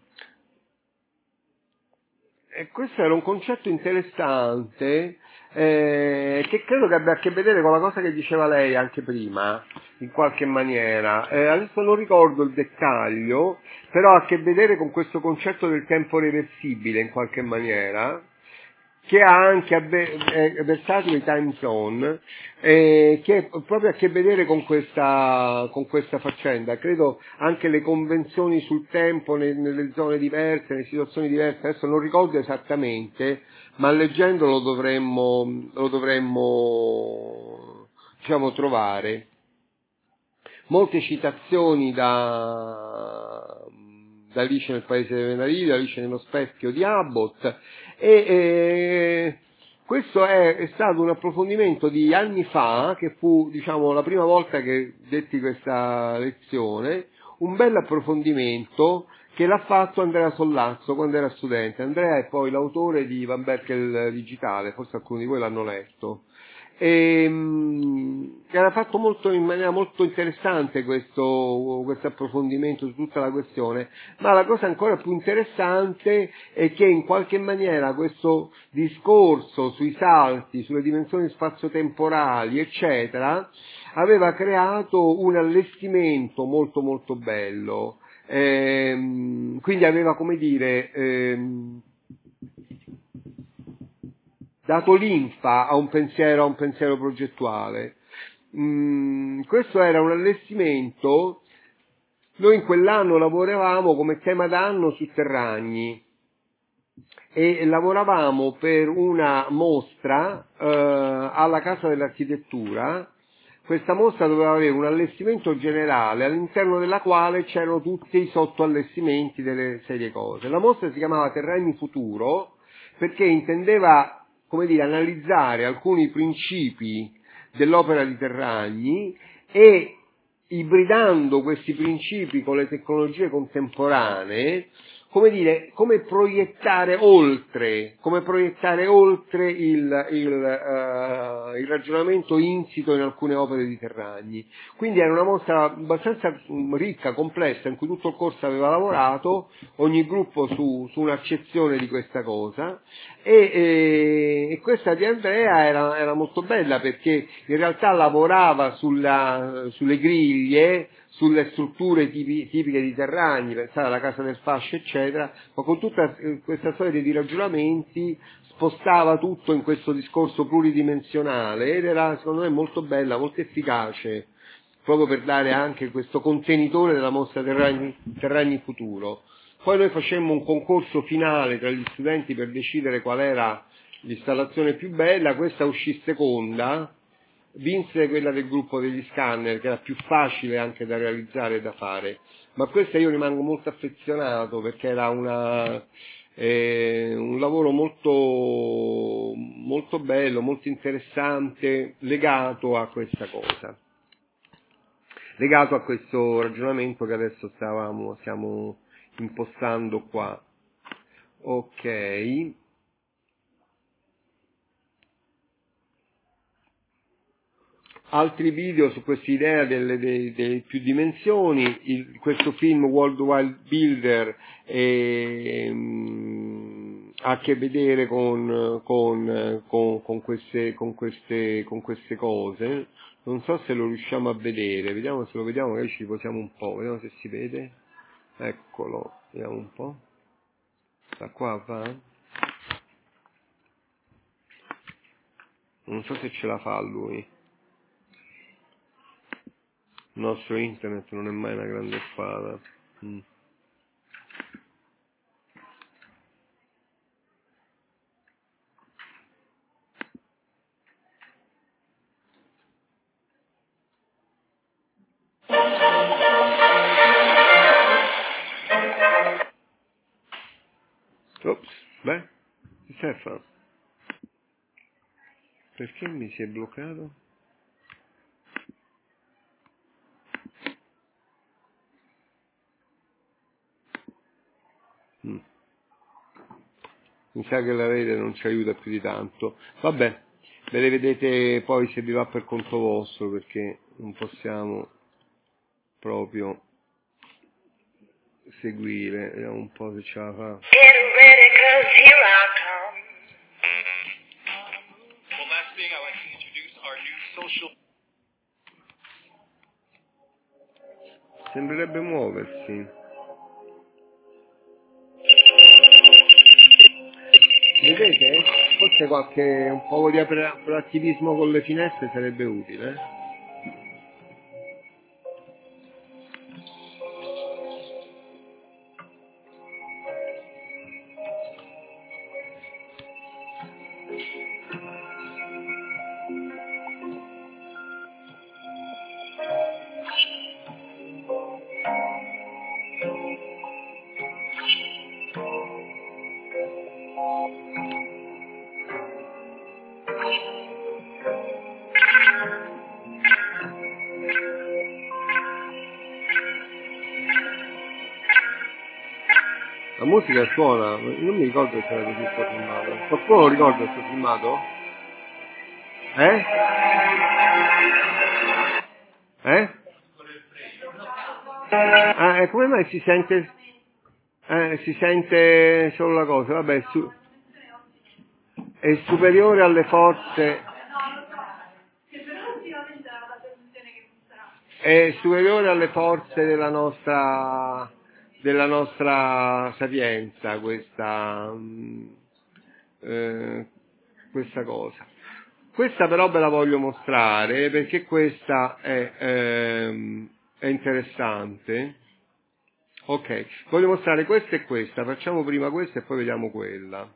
E questo era un concetto interessante, eh, che credo che abbia a che vedere con la cosa che diceva lei anche prima, in qualche maniera. Eh, adesso non ricordo il dettaglio, però ha a che vedere con questo concetto del tempo reversibile, in qualche maniera, che ha anche eh, versatile time zone, eh, che proprio ha a che vedere con questa, con questa faccenda. Credo anche le convenzioni sul tempo ne, nelle zone diverse, nelle situazioni diverse, adesso non ricordo esattamente, ma leggendolo dovremmo, lo dovremmo, diciamo, trovare. Molte citazioni da, da Alice nel Paese delle Meraviglie, Alice nello Specchio di Abbott, e eh, questo è, è stato un approfondimento di anni fa, che fu, diciamo, la prima volta che detti questa lezione, un bel approfondimento che l'ha fatto Andrea Sollazzo quando era studente. Andrea è poi l'autore di Van Berkel Digitale, forse alcuni di voi l'hanno letto. E, mh, era fatto molto, in maniera molto interessante questo, questo approfondimento su tutta la questione, ma la cosa ancora più interessante è che in qualche maniera questo discorso sui salti, sulle dimensioni spazio-temporali, eccetera, aveva creato un allestimento molto molto bello, ehm, quindi aveva, come dire, ehm, dato linfa a un pensiero, a un pensiero progettuale. Mm, questo era un allestimento. Noi in quell'anno lavoravamo come tema d'anno su Terragni e lavoravamo per una mostra eh, alla Casa dell'Architettura. Questa mostra doveva avere un allestimento generale all'interno della quale c'erano tutti i sottoallestimenti delle serie cose. La mostra si chiamava Terragni Futuro perché intendeva, come dire, analizzare alcuni principi dell'opera di Terragni e, ibridando questi principi con le tecnologie contemporanee, come dire, come proiettare oltre, come proiettare oltre il, il, uh, il ragionamento insito in alcune opere di Terragni. Quindi era una mostra abbastanza ricca, complessa, in cui tutto il corso aveva lavorato, ogni gruppo su, su un'accezione di questa cosa, e, e, e questa di Andrea era, era molto bella perché in realtà lavorava sulla, sulle griglie, sulle strutture tipi, tipiche di Terragni, pensare alla Casa del Fascio, eccetera, ma con tutta questa serie di ragionamenti spostava tutto in questo discorso pluridimensionale ed era, secondo me, molto bella, molto efficace, proprio per dare anche questo contenitore della mostra Terragni, Terragni Futuro. Poi noi facemmo un concorso finale tra gli studenti per decidere qual era l'installazione più bella, questa uscì seconda, vinse quella del gruppo degli scanner, che era più facile anche da realizzare e da fare, ma questa io rimango molto affezionato perché era una, eh, un lavoro molto, molto bello, molto interessante, legato a questa cosa, legato a questo ragionamento che adesso stavamo, stiamo impostando qua. Ok. Altri video su questa idea delle, delle, delle più dimensioni, il, questo film World Wide Builder eh, mh, ha a che vedere con, con, con, con, queste, con, queste, con queste cose. Non so se lo riusciamo a vedere, vediamo se lo vediamo, magari ci posiamo un po', vediamo se si vede. Eccolo, vediamo un po'. Da qua va? Non so se ce la fa lui. Il nostro internet non è mai una grande spada. Mm. Ops, beh, che stai a fare? Perché mi si è bloccato? Mm. Mi sa che la rete non ci aiuta più di tanto. Vabbè, ve le vedete poi se vi va per conto vostro, perché non possiamo proprio seguire. Vediamo un po' se ce la fa. Sembrerebbe muoversi. Vedete? Forse qualche un po' di attivismo con le finestre sarebbe utile. La musica suona, non mi ricordo se era così sto filmato. Qualcuno lo ricorda sto filmato? Eh? Eh? Ah, e come mai si sente? Eh, si sente solo la cosa, vabbè, su, è superiore alle forze. È superiore alle forze della nostra della nostra sapienza questa eh, questa cosa. Questa però ve la voglio mostrare perché questa è, ehm, è interessante. Ok, voglio mostrare questa e questa, facciamo prima questa e poi vediamo quella.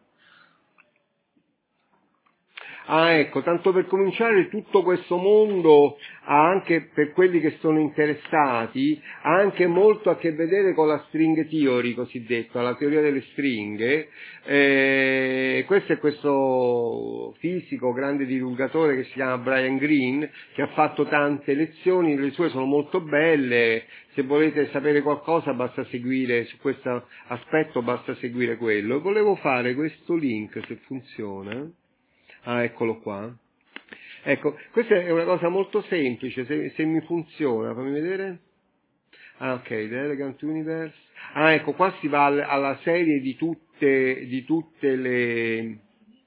Ah, ecco, tanto per cominciare, tutto questo mondo ha anche, per quelli che sono interessati, ha anche molto a che vedere con la string theory cosiddetta, la teoria delle stringhe. Eh, questo è questo fisico, grande divulgatore che si chiama Brian Greene, che ha fatto tante lezioni, le sue sono molto belle, se volete sapere qualcosa basta seguire, su questo aspetto basta seguire quello. E volevo fare questo link, se funziona. Ah, eccolo qua. Ecco, questa è una cosa molto semplice, se, se mi funziona, fammi vedere. Ah, ok, The Elegant Universe. Ah, ecco, qua si va al, alla serie di tutte, di tutte le...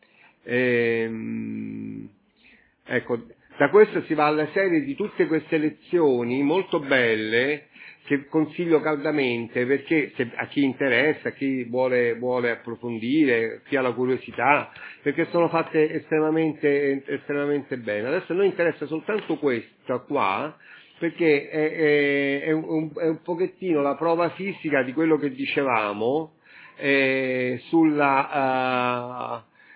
Ehm, ecco, da questo si va alla serie di tutte queste lezioni molto belle, che consiglio caldamente, perché se, a chi interessa, a chi vuole, vuole approfondire, chi ha la curiosità, perché sono fatte estremamente, estremamente bene. Adesso a noi interessa soltanto questa qua, perché è, è, è, un, è un pochettino la prova fisica di quello che dicevamo eh, sulla... Uh,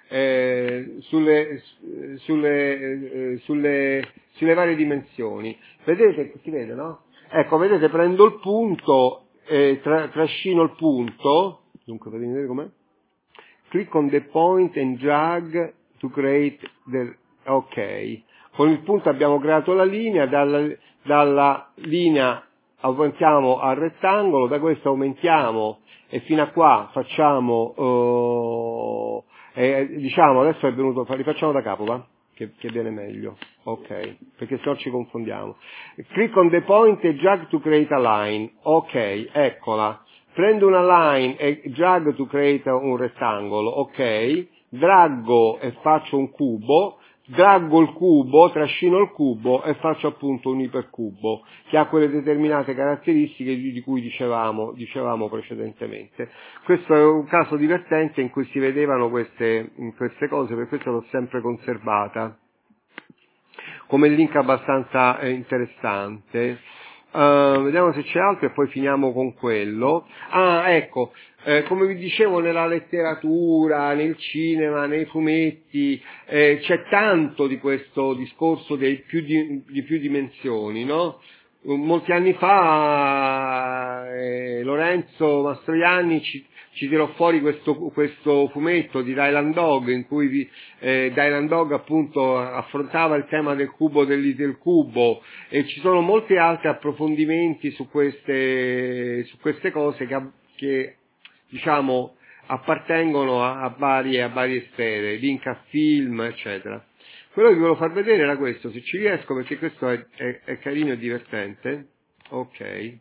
eh, sulle, sulle, eh, sulle, sulle varie dimensioni. Vedete, si vede, no? Ecco, vedete, prendo il punto, eh, tra, trascino il punto, dunque per vedere com'è, click on the point and drag to create the, ok, con il punto abbiamo creato la linea, dalla, dalla linea aumentiamo al rettangolo, da questo aumentiamo e fino a qua facciamo, uh, eh, diciamo, adesso è venuto, rifacciamo da capo, va? Che, che viene meglio, ok, perché se no ci confondiamo. Click on the point e drag to create a line, ok, eccola. Prendo una line e drag to create un rettangolo, ok, draggo e faccio un cubo, draggo il cubo, trascino il cubo e faccio appunto un ipercubo, che ha quelle determinate caratteristiche di cui dicevamo, dicevamo precedentemente. Questo è un caso divertente in cui si vedevano queste, queste cose, per questo l'ho sempre conservata come link abbastanza eh, interessante. Uh, vediamo se c'è altro e poi finiamo con quello. Ah, ecco, eh, come vi dicevo, nella letteratura, nel cinema, nei fumetti, eh, c'è tanto di questo discorso dei più di, di più dimensioni, no? Molti anni fa eh, Lorenzo Mastroianni ci, ci tirò fuori questo, questo fumetto di Dylan Dog, in cui vi, eh, Dylan Dog appunto affrontava il tema del cubo del cubo, e ci sono molti altri approfondimenti su queste, su queste cose che, che diciamo appartengono a, a varie, a varie sfere, link a film, eccetera. Quello che volevo far vedere era questo, se ci riesco, perché questo è, è, è carino e divertente. Ok.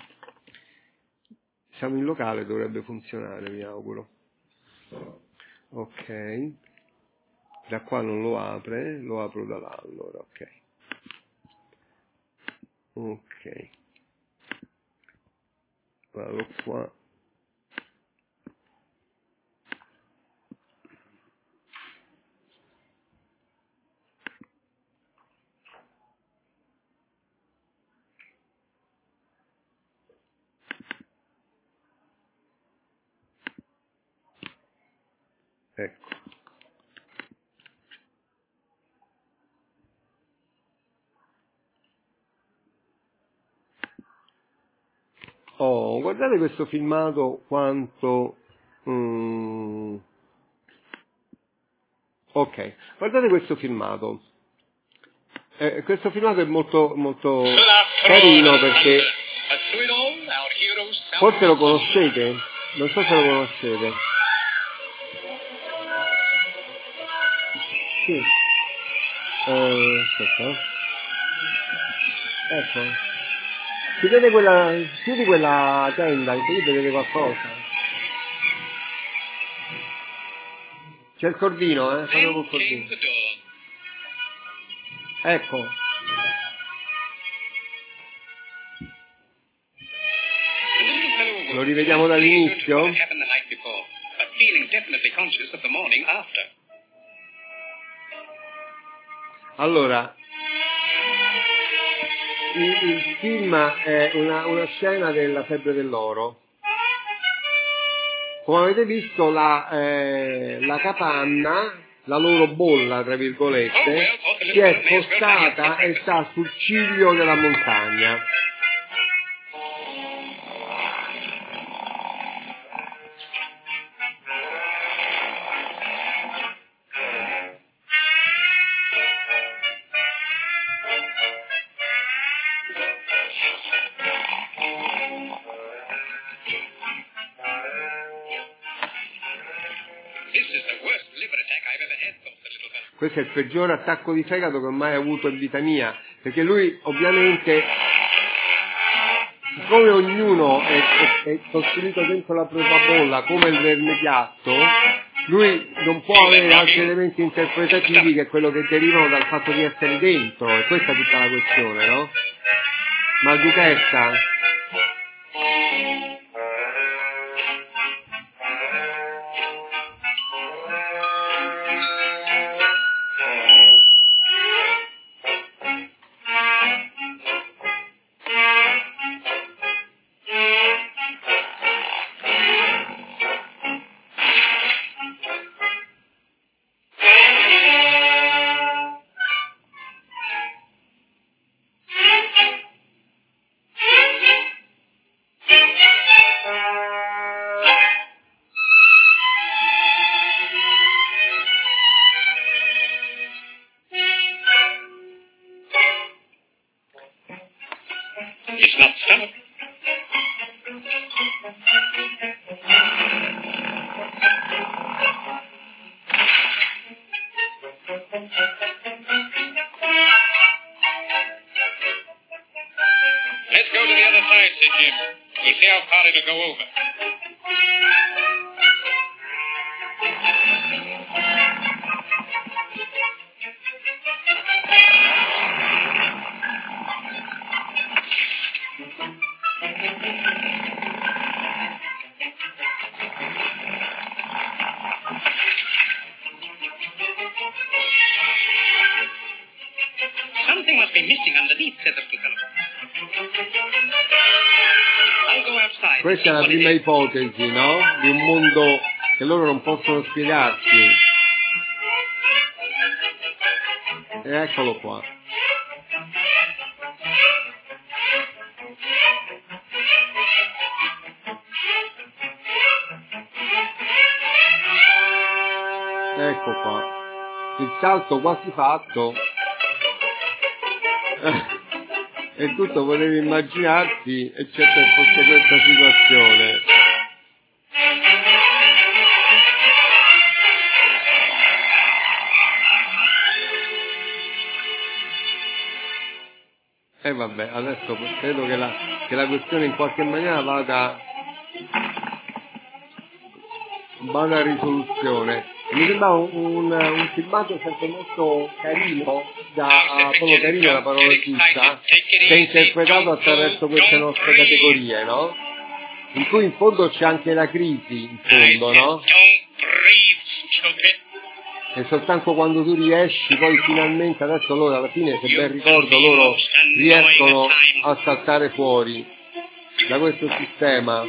Siamo in locale, dovrebbe funzionare, mi auguro. Ok. Da qua non lo apre, lo apro da là, allora, ok. Ok. Vado qua. Ecco. Oh, guardate questo filmato quanto... Mm, ok, guardate questo filmato. Eh, questo filmato è molto, molto carino perché... Forse lo conoscete? Non so se lo conoscete. Sì. Uh, aspetta. Ecco. Chiudete quella, chiudi quella tenda, così vedete qualcosa. C'è il cordino, eh? Fatelo col cordino. Ecco. Lo rivediamo dall'inizio? Allora, il, il film è una, una scena della febbre dell'oro. Come avete visto, la, eh, la capanna, la loro bolla, tra virgolette, si è spostata e sta sul ciglio della montagna. Questo è il peggiore attacco di fegato che ho mai avuto in vita mia, perché lui ovviamente, siccome ognuno è, è, è costruito dentro la propria bolla come il vermigliato, lui non può avere altri elementi interpretativi che quello che derivano dal fatto di essere dentro, e questa è tutta la questione, no? Mal di testa. said Jim. We'll see how far it'll go over. Something must be missing underneath, said the little fellow. I'll go outside. Questa è la prima ipotesi, no? Di un mondo che loro non possono spiegarsi. E eccolo qua. Ecco qua. Il salto quasi fatto. E tutto potevi immaginarsi, eccetto che fosse questa situazione. E eh vabbè, adesso credo che la, che la questione in qualche maniera vada, vada a risoluzione. Mi sembra un, un, un filmato sempre molto carino, da, proprio carino la parola giusta, che è interpretato attraverso queste nostre categorie, no? In cui in fondo c'è anche la crisi, in fondo, no? E soltanto quando tu riesci, poi finalmente, adesso loro alla fine, se ben ricordo, loro riescono a saltare fuori da questo sistema.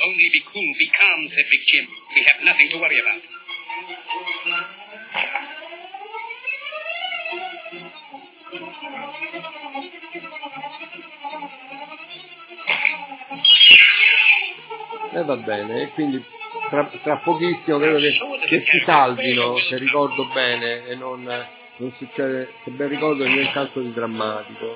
E eh, va bene, e quindi tra, tra pochissimo credo che, che si salvino, se ricordo bene, e non, non succede, se ben ricordo, nient'altro di drammatico.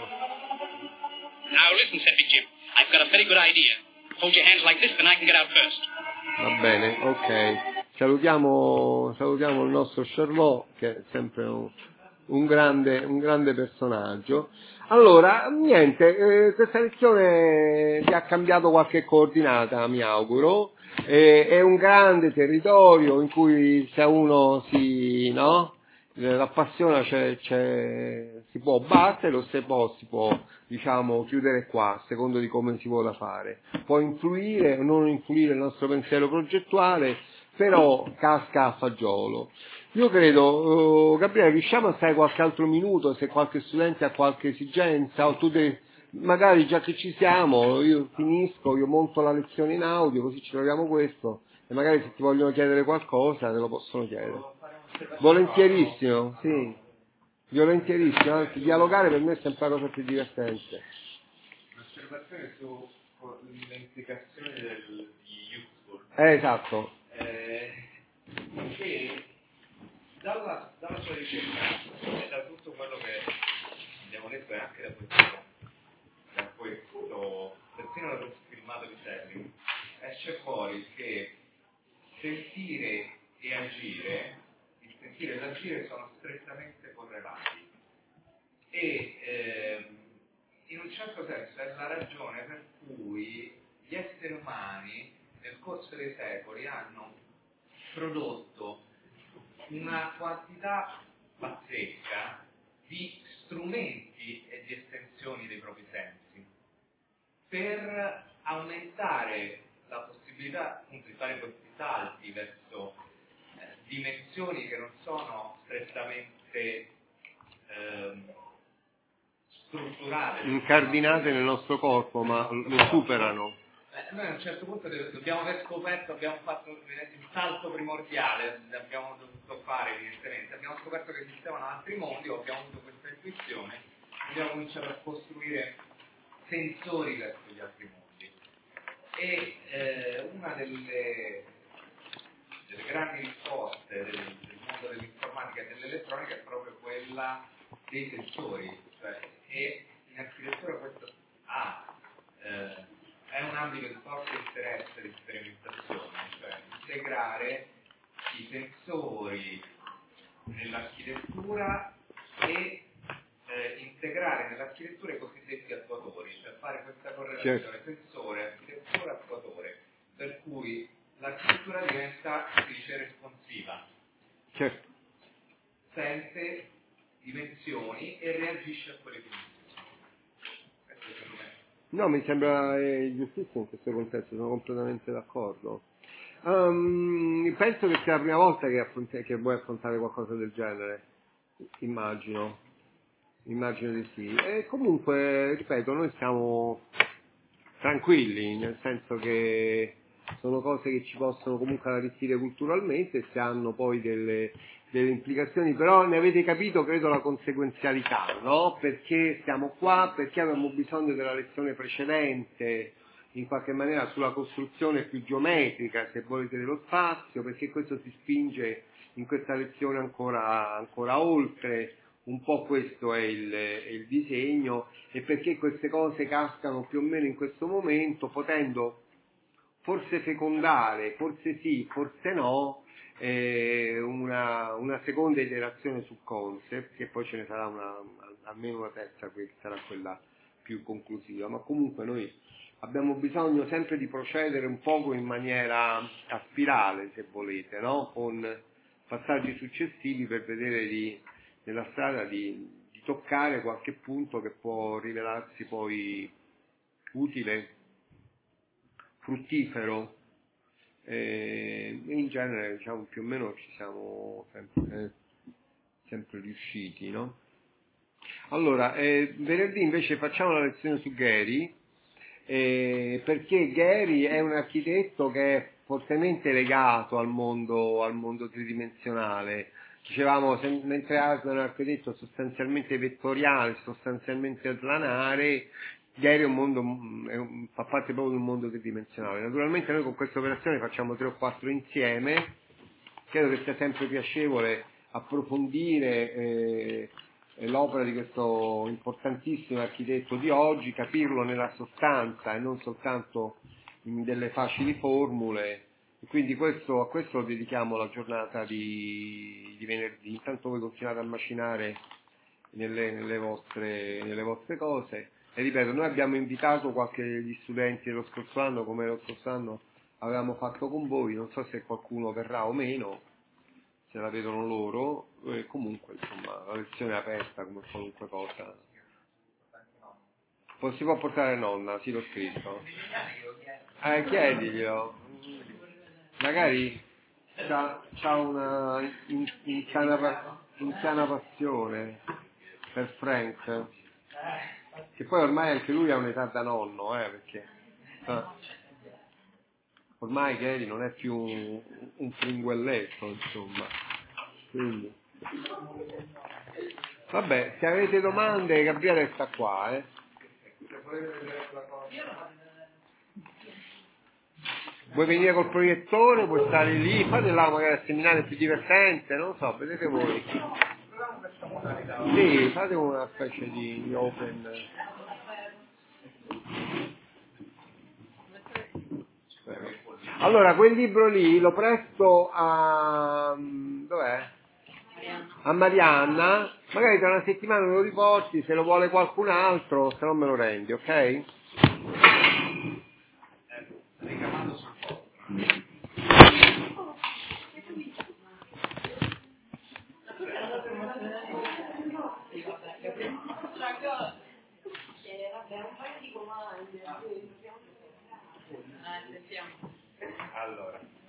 Now listen, said Big Jim. I've got a very good idea. Hold your hands like this, then I can get out first. Va bene, ok. Salutiamo, salutiamo il nostro Sherlock, che è sempre un, un, grande, un grande personaggio. Allora, niente, eh, questa lezione vi ha cambiato qualche coordinata, mi auguro. Eh, è un grande territorio in cui se uno si, no? l'appassiona, c'è, c'è, si può battere o se può, si può, diciamo, chiudere qua, a secondo di come si vuole fare. Può influire o non influire il nostro pensiero progettuale, però casca a fagiolo. Io credo, uh, Gabriele, riusciamo a stare qualche altro minuto, se qualche studente ha qualche esigenza, o tu devi, magari già che ci siamo, io finisco, io monto la lezione in audio, così ci troviamo questo, e magari se ti vogliono chiedere qualcosa te lo possono chiedere. Volentierissimo, sì, volentierissimo, anzi dialogare per me è sempre la cosa più divertente. Un'osservazione sulle implicazioni del, di Youthful. Eh, esatto. Eh, che dalla, dalla sua ricerca e da tutto quello che abbiamo letto e anche da questo, da questo persino da questo filmato di Serling, esce fuori che sentire e agire, il sentire e l'agire sono strettamente correlati e eh, in un certo senso è la ragione per cui gli esseri umani nel corso dei secoli hanno prodotto una quantità pazzesca di strumenti e di estensioni dei propri sensi per aumentare la possibilità appunto di fare questi salti verso eh, dimensioni che non sono strettamente ehm, strutturate, incardinate nel nostro corpo, ma lo superano. Eh, noi a un certo punto dobbiamo aver scoperto, abbiamo fatto il salto primordiale, abbiamo dovuto fare evidentemente, abbiamo scoperto che esistevano altri mondi, o abbiamo avuto questa intuizione, abbiamo cominciato a costruire sensori verso gli altri mondi. E eh, una delle, delle grandi risposte del, del mondo dell'informatica e dell'elettronica è proprio quella dei sensori, cioè, e in architettura questo ha eh, è un ambito di forte interesse di sperimentazione, cioè integrare i sensori nell'architettura e eh, integrare nell'architettura i cosiddetti attuatori, cioè fare questa correlazione certo. sensore, architettura, attuatore, per cui l'architettura diventa, si dice, responsiva, Certo. sente dimensioni e reagisce a quelle dimensioni. Questo secondo me. No, mi sembra eh, giustissimo in questo contesto, sono completamente d'accordo. Um, penso che sia la prima volta che, affronti- che vuoi affrontare qualcosa del genere, immagino. Immagino di sì. E comunque, ripeto, noi siamo tranquilli, nel senso che sono cose che ci possono comunque arricchire culturalmente, se hanno poi delle, delle implicazioni, però ne avete capito, credo, la conseguenzialità, no? Perché siamo qua, perché abbiamo bisogno della lezione precedente, in qualche maniera sulla costruzione più geometrica, se volete, dello spazio, perché questo si spinge in questa lezione ancora, ancora oltre. Un po' questo è il, è il disegno, e perché queste cose cascano più o meno in questo momento, potendo forse fecondare, forse sì, forse no, eh, una, una seconda iterazione sul concept, che poi ce ne sarà una, almeno una terza, che sarà quella più conclusiva, ma comunque noi abbiamo bisogno sempre di procedere un poco in maniera a spirale, se volete, no? Con passaggi successivi per vedere di nella strada di, di toccare qualche punto che può rivelarsi poi utile, fruttifero, e in genere, diciamo, più o meno ci siamo sempre, eh, sempre riusciti, no? Allora, eh, venerdì invece facciamo la lezione su Gehry, eh, perché Gehry è un architetto che è fortemente legato al mondo, al mondo tridimensionale. Dicevamo, se, mentre Aslan è un architetto sostanzialmente vettoriale, sostanzialmente planare, Gehry è un mondo, è un, fa parte proprio di un mondo tridimensionale. Naturalmente noi con questa operazione facciamo tre o quattro insieme, credo che sia sempre piacevole approfondire eh, l'opera di questo importantissimo architetto di oggi, capirlo nella sostanza e non soltanto in delle facili formule. E quindi questo, a questo dedichiamo la giornata di, di venerdì. Intanto voi continuate a macinare nelle, nelle, vostre, nelle vostre cose. E ripeto, noi abbiamo invitato qualche degli studenti dello scorso anno, come lo scorso anno avevamo fatto con voi, non so se qualcuno verrà o meno, se la vedono loro, e comunque insomma la lezione è aperta come qualunque cosa. Poi si può portare nonna, sì, l'ho scritto. Eh, chiediglielo. Magari c'ha, c'ha una in, insana, insana passione per Frank, che poi ormai anche lui ha un'età da nonno, eh, perché ah, ormai Gehry non è più un, un fringuelletto, insomma. Quindi vabbè, se avete domande, Gabriele sta qua, eh. Vuoi venire col proiettore, vuoi stare lì, fate là magari il seminario più divertente, non so, vedete voi. Sì, fate una specie di open. Allora, quel libro lì lo presto a... dov'è? A Marianna, magari tra una settimana me lo riporti, se lo vuole qualcun altro, se no me lo rendi, ok? Ricamando sul posto. Allora.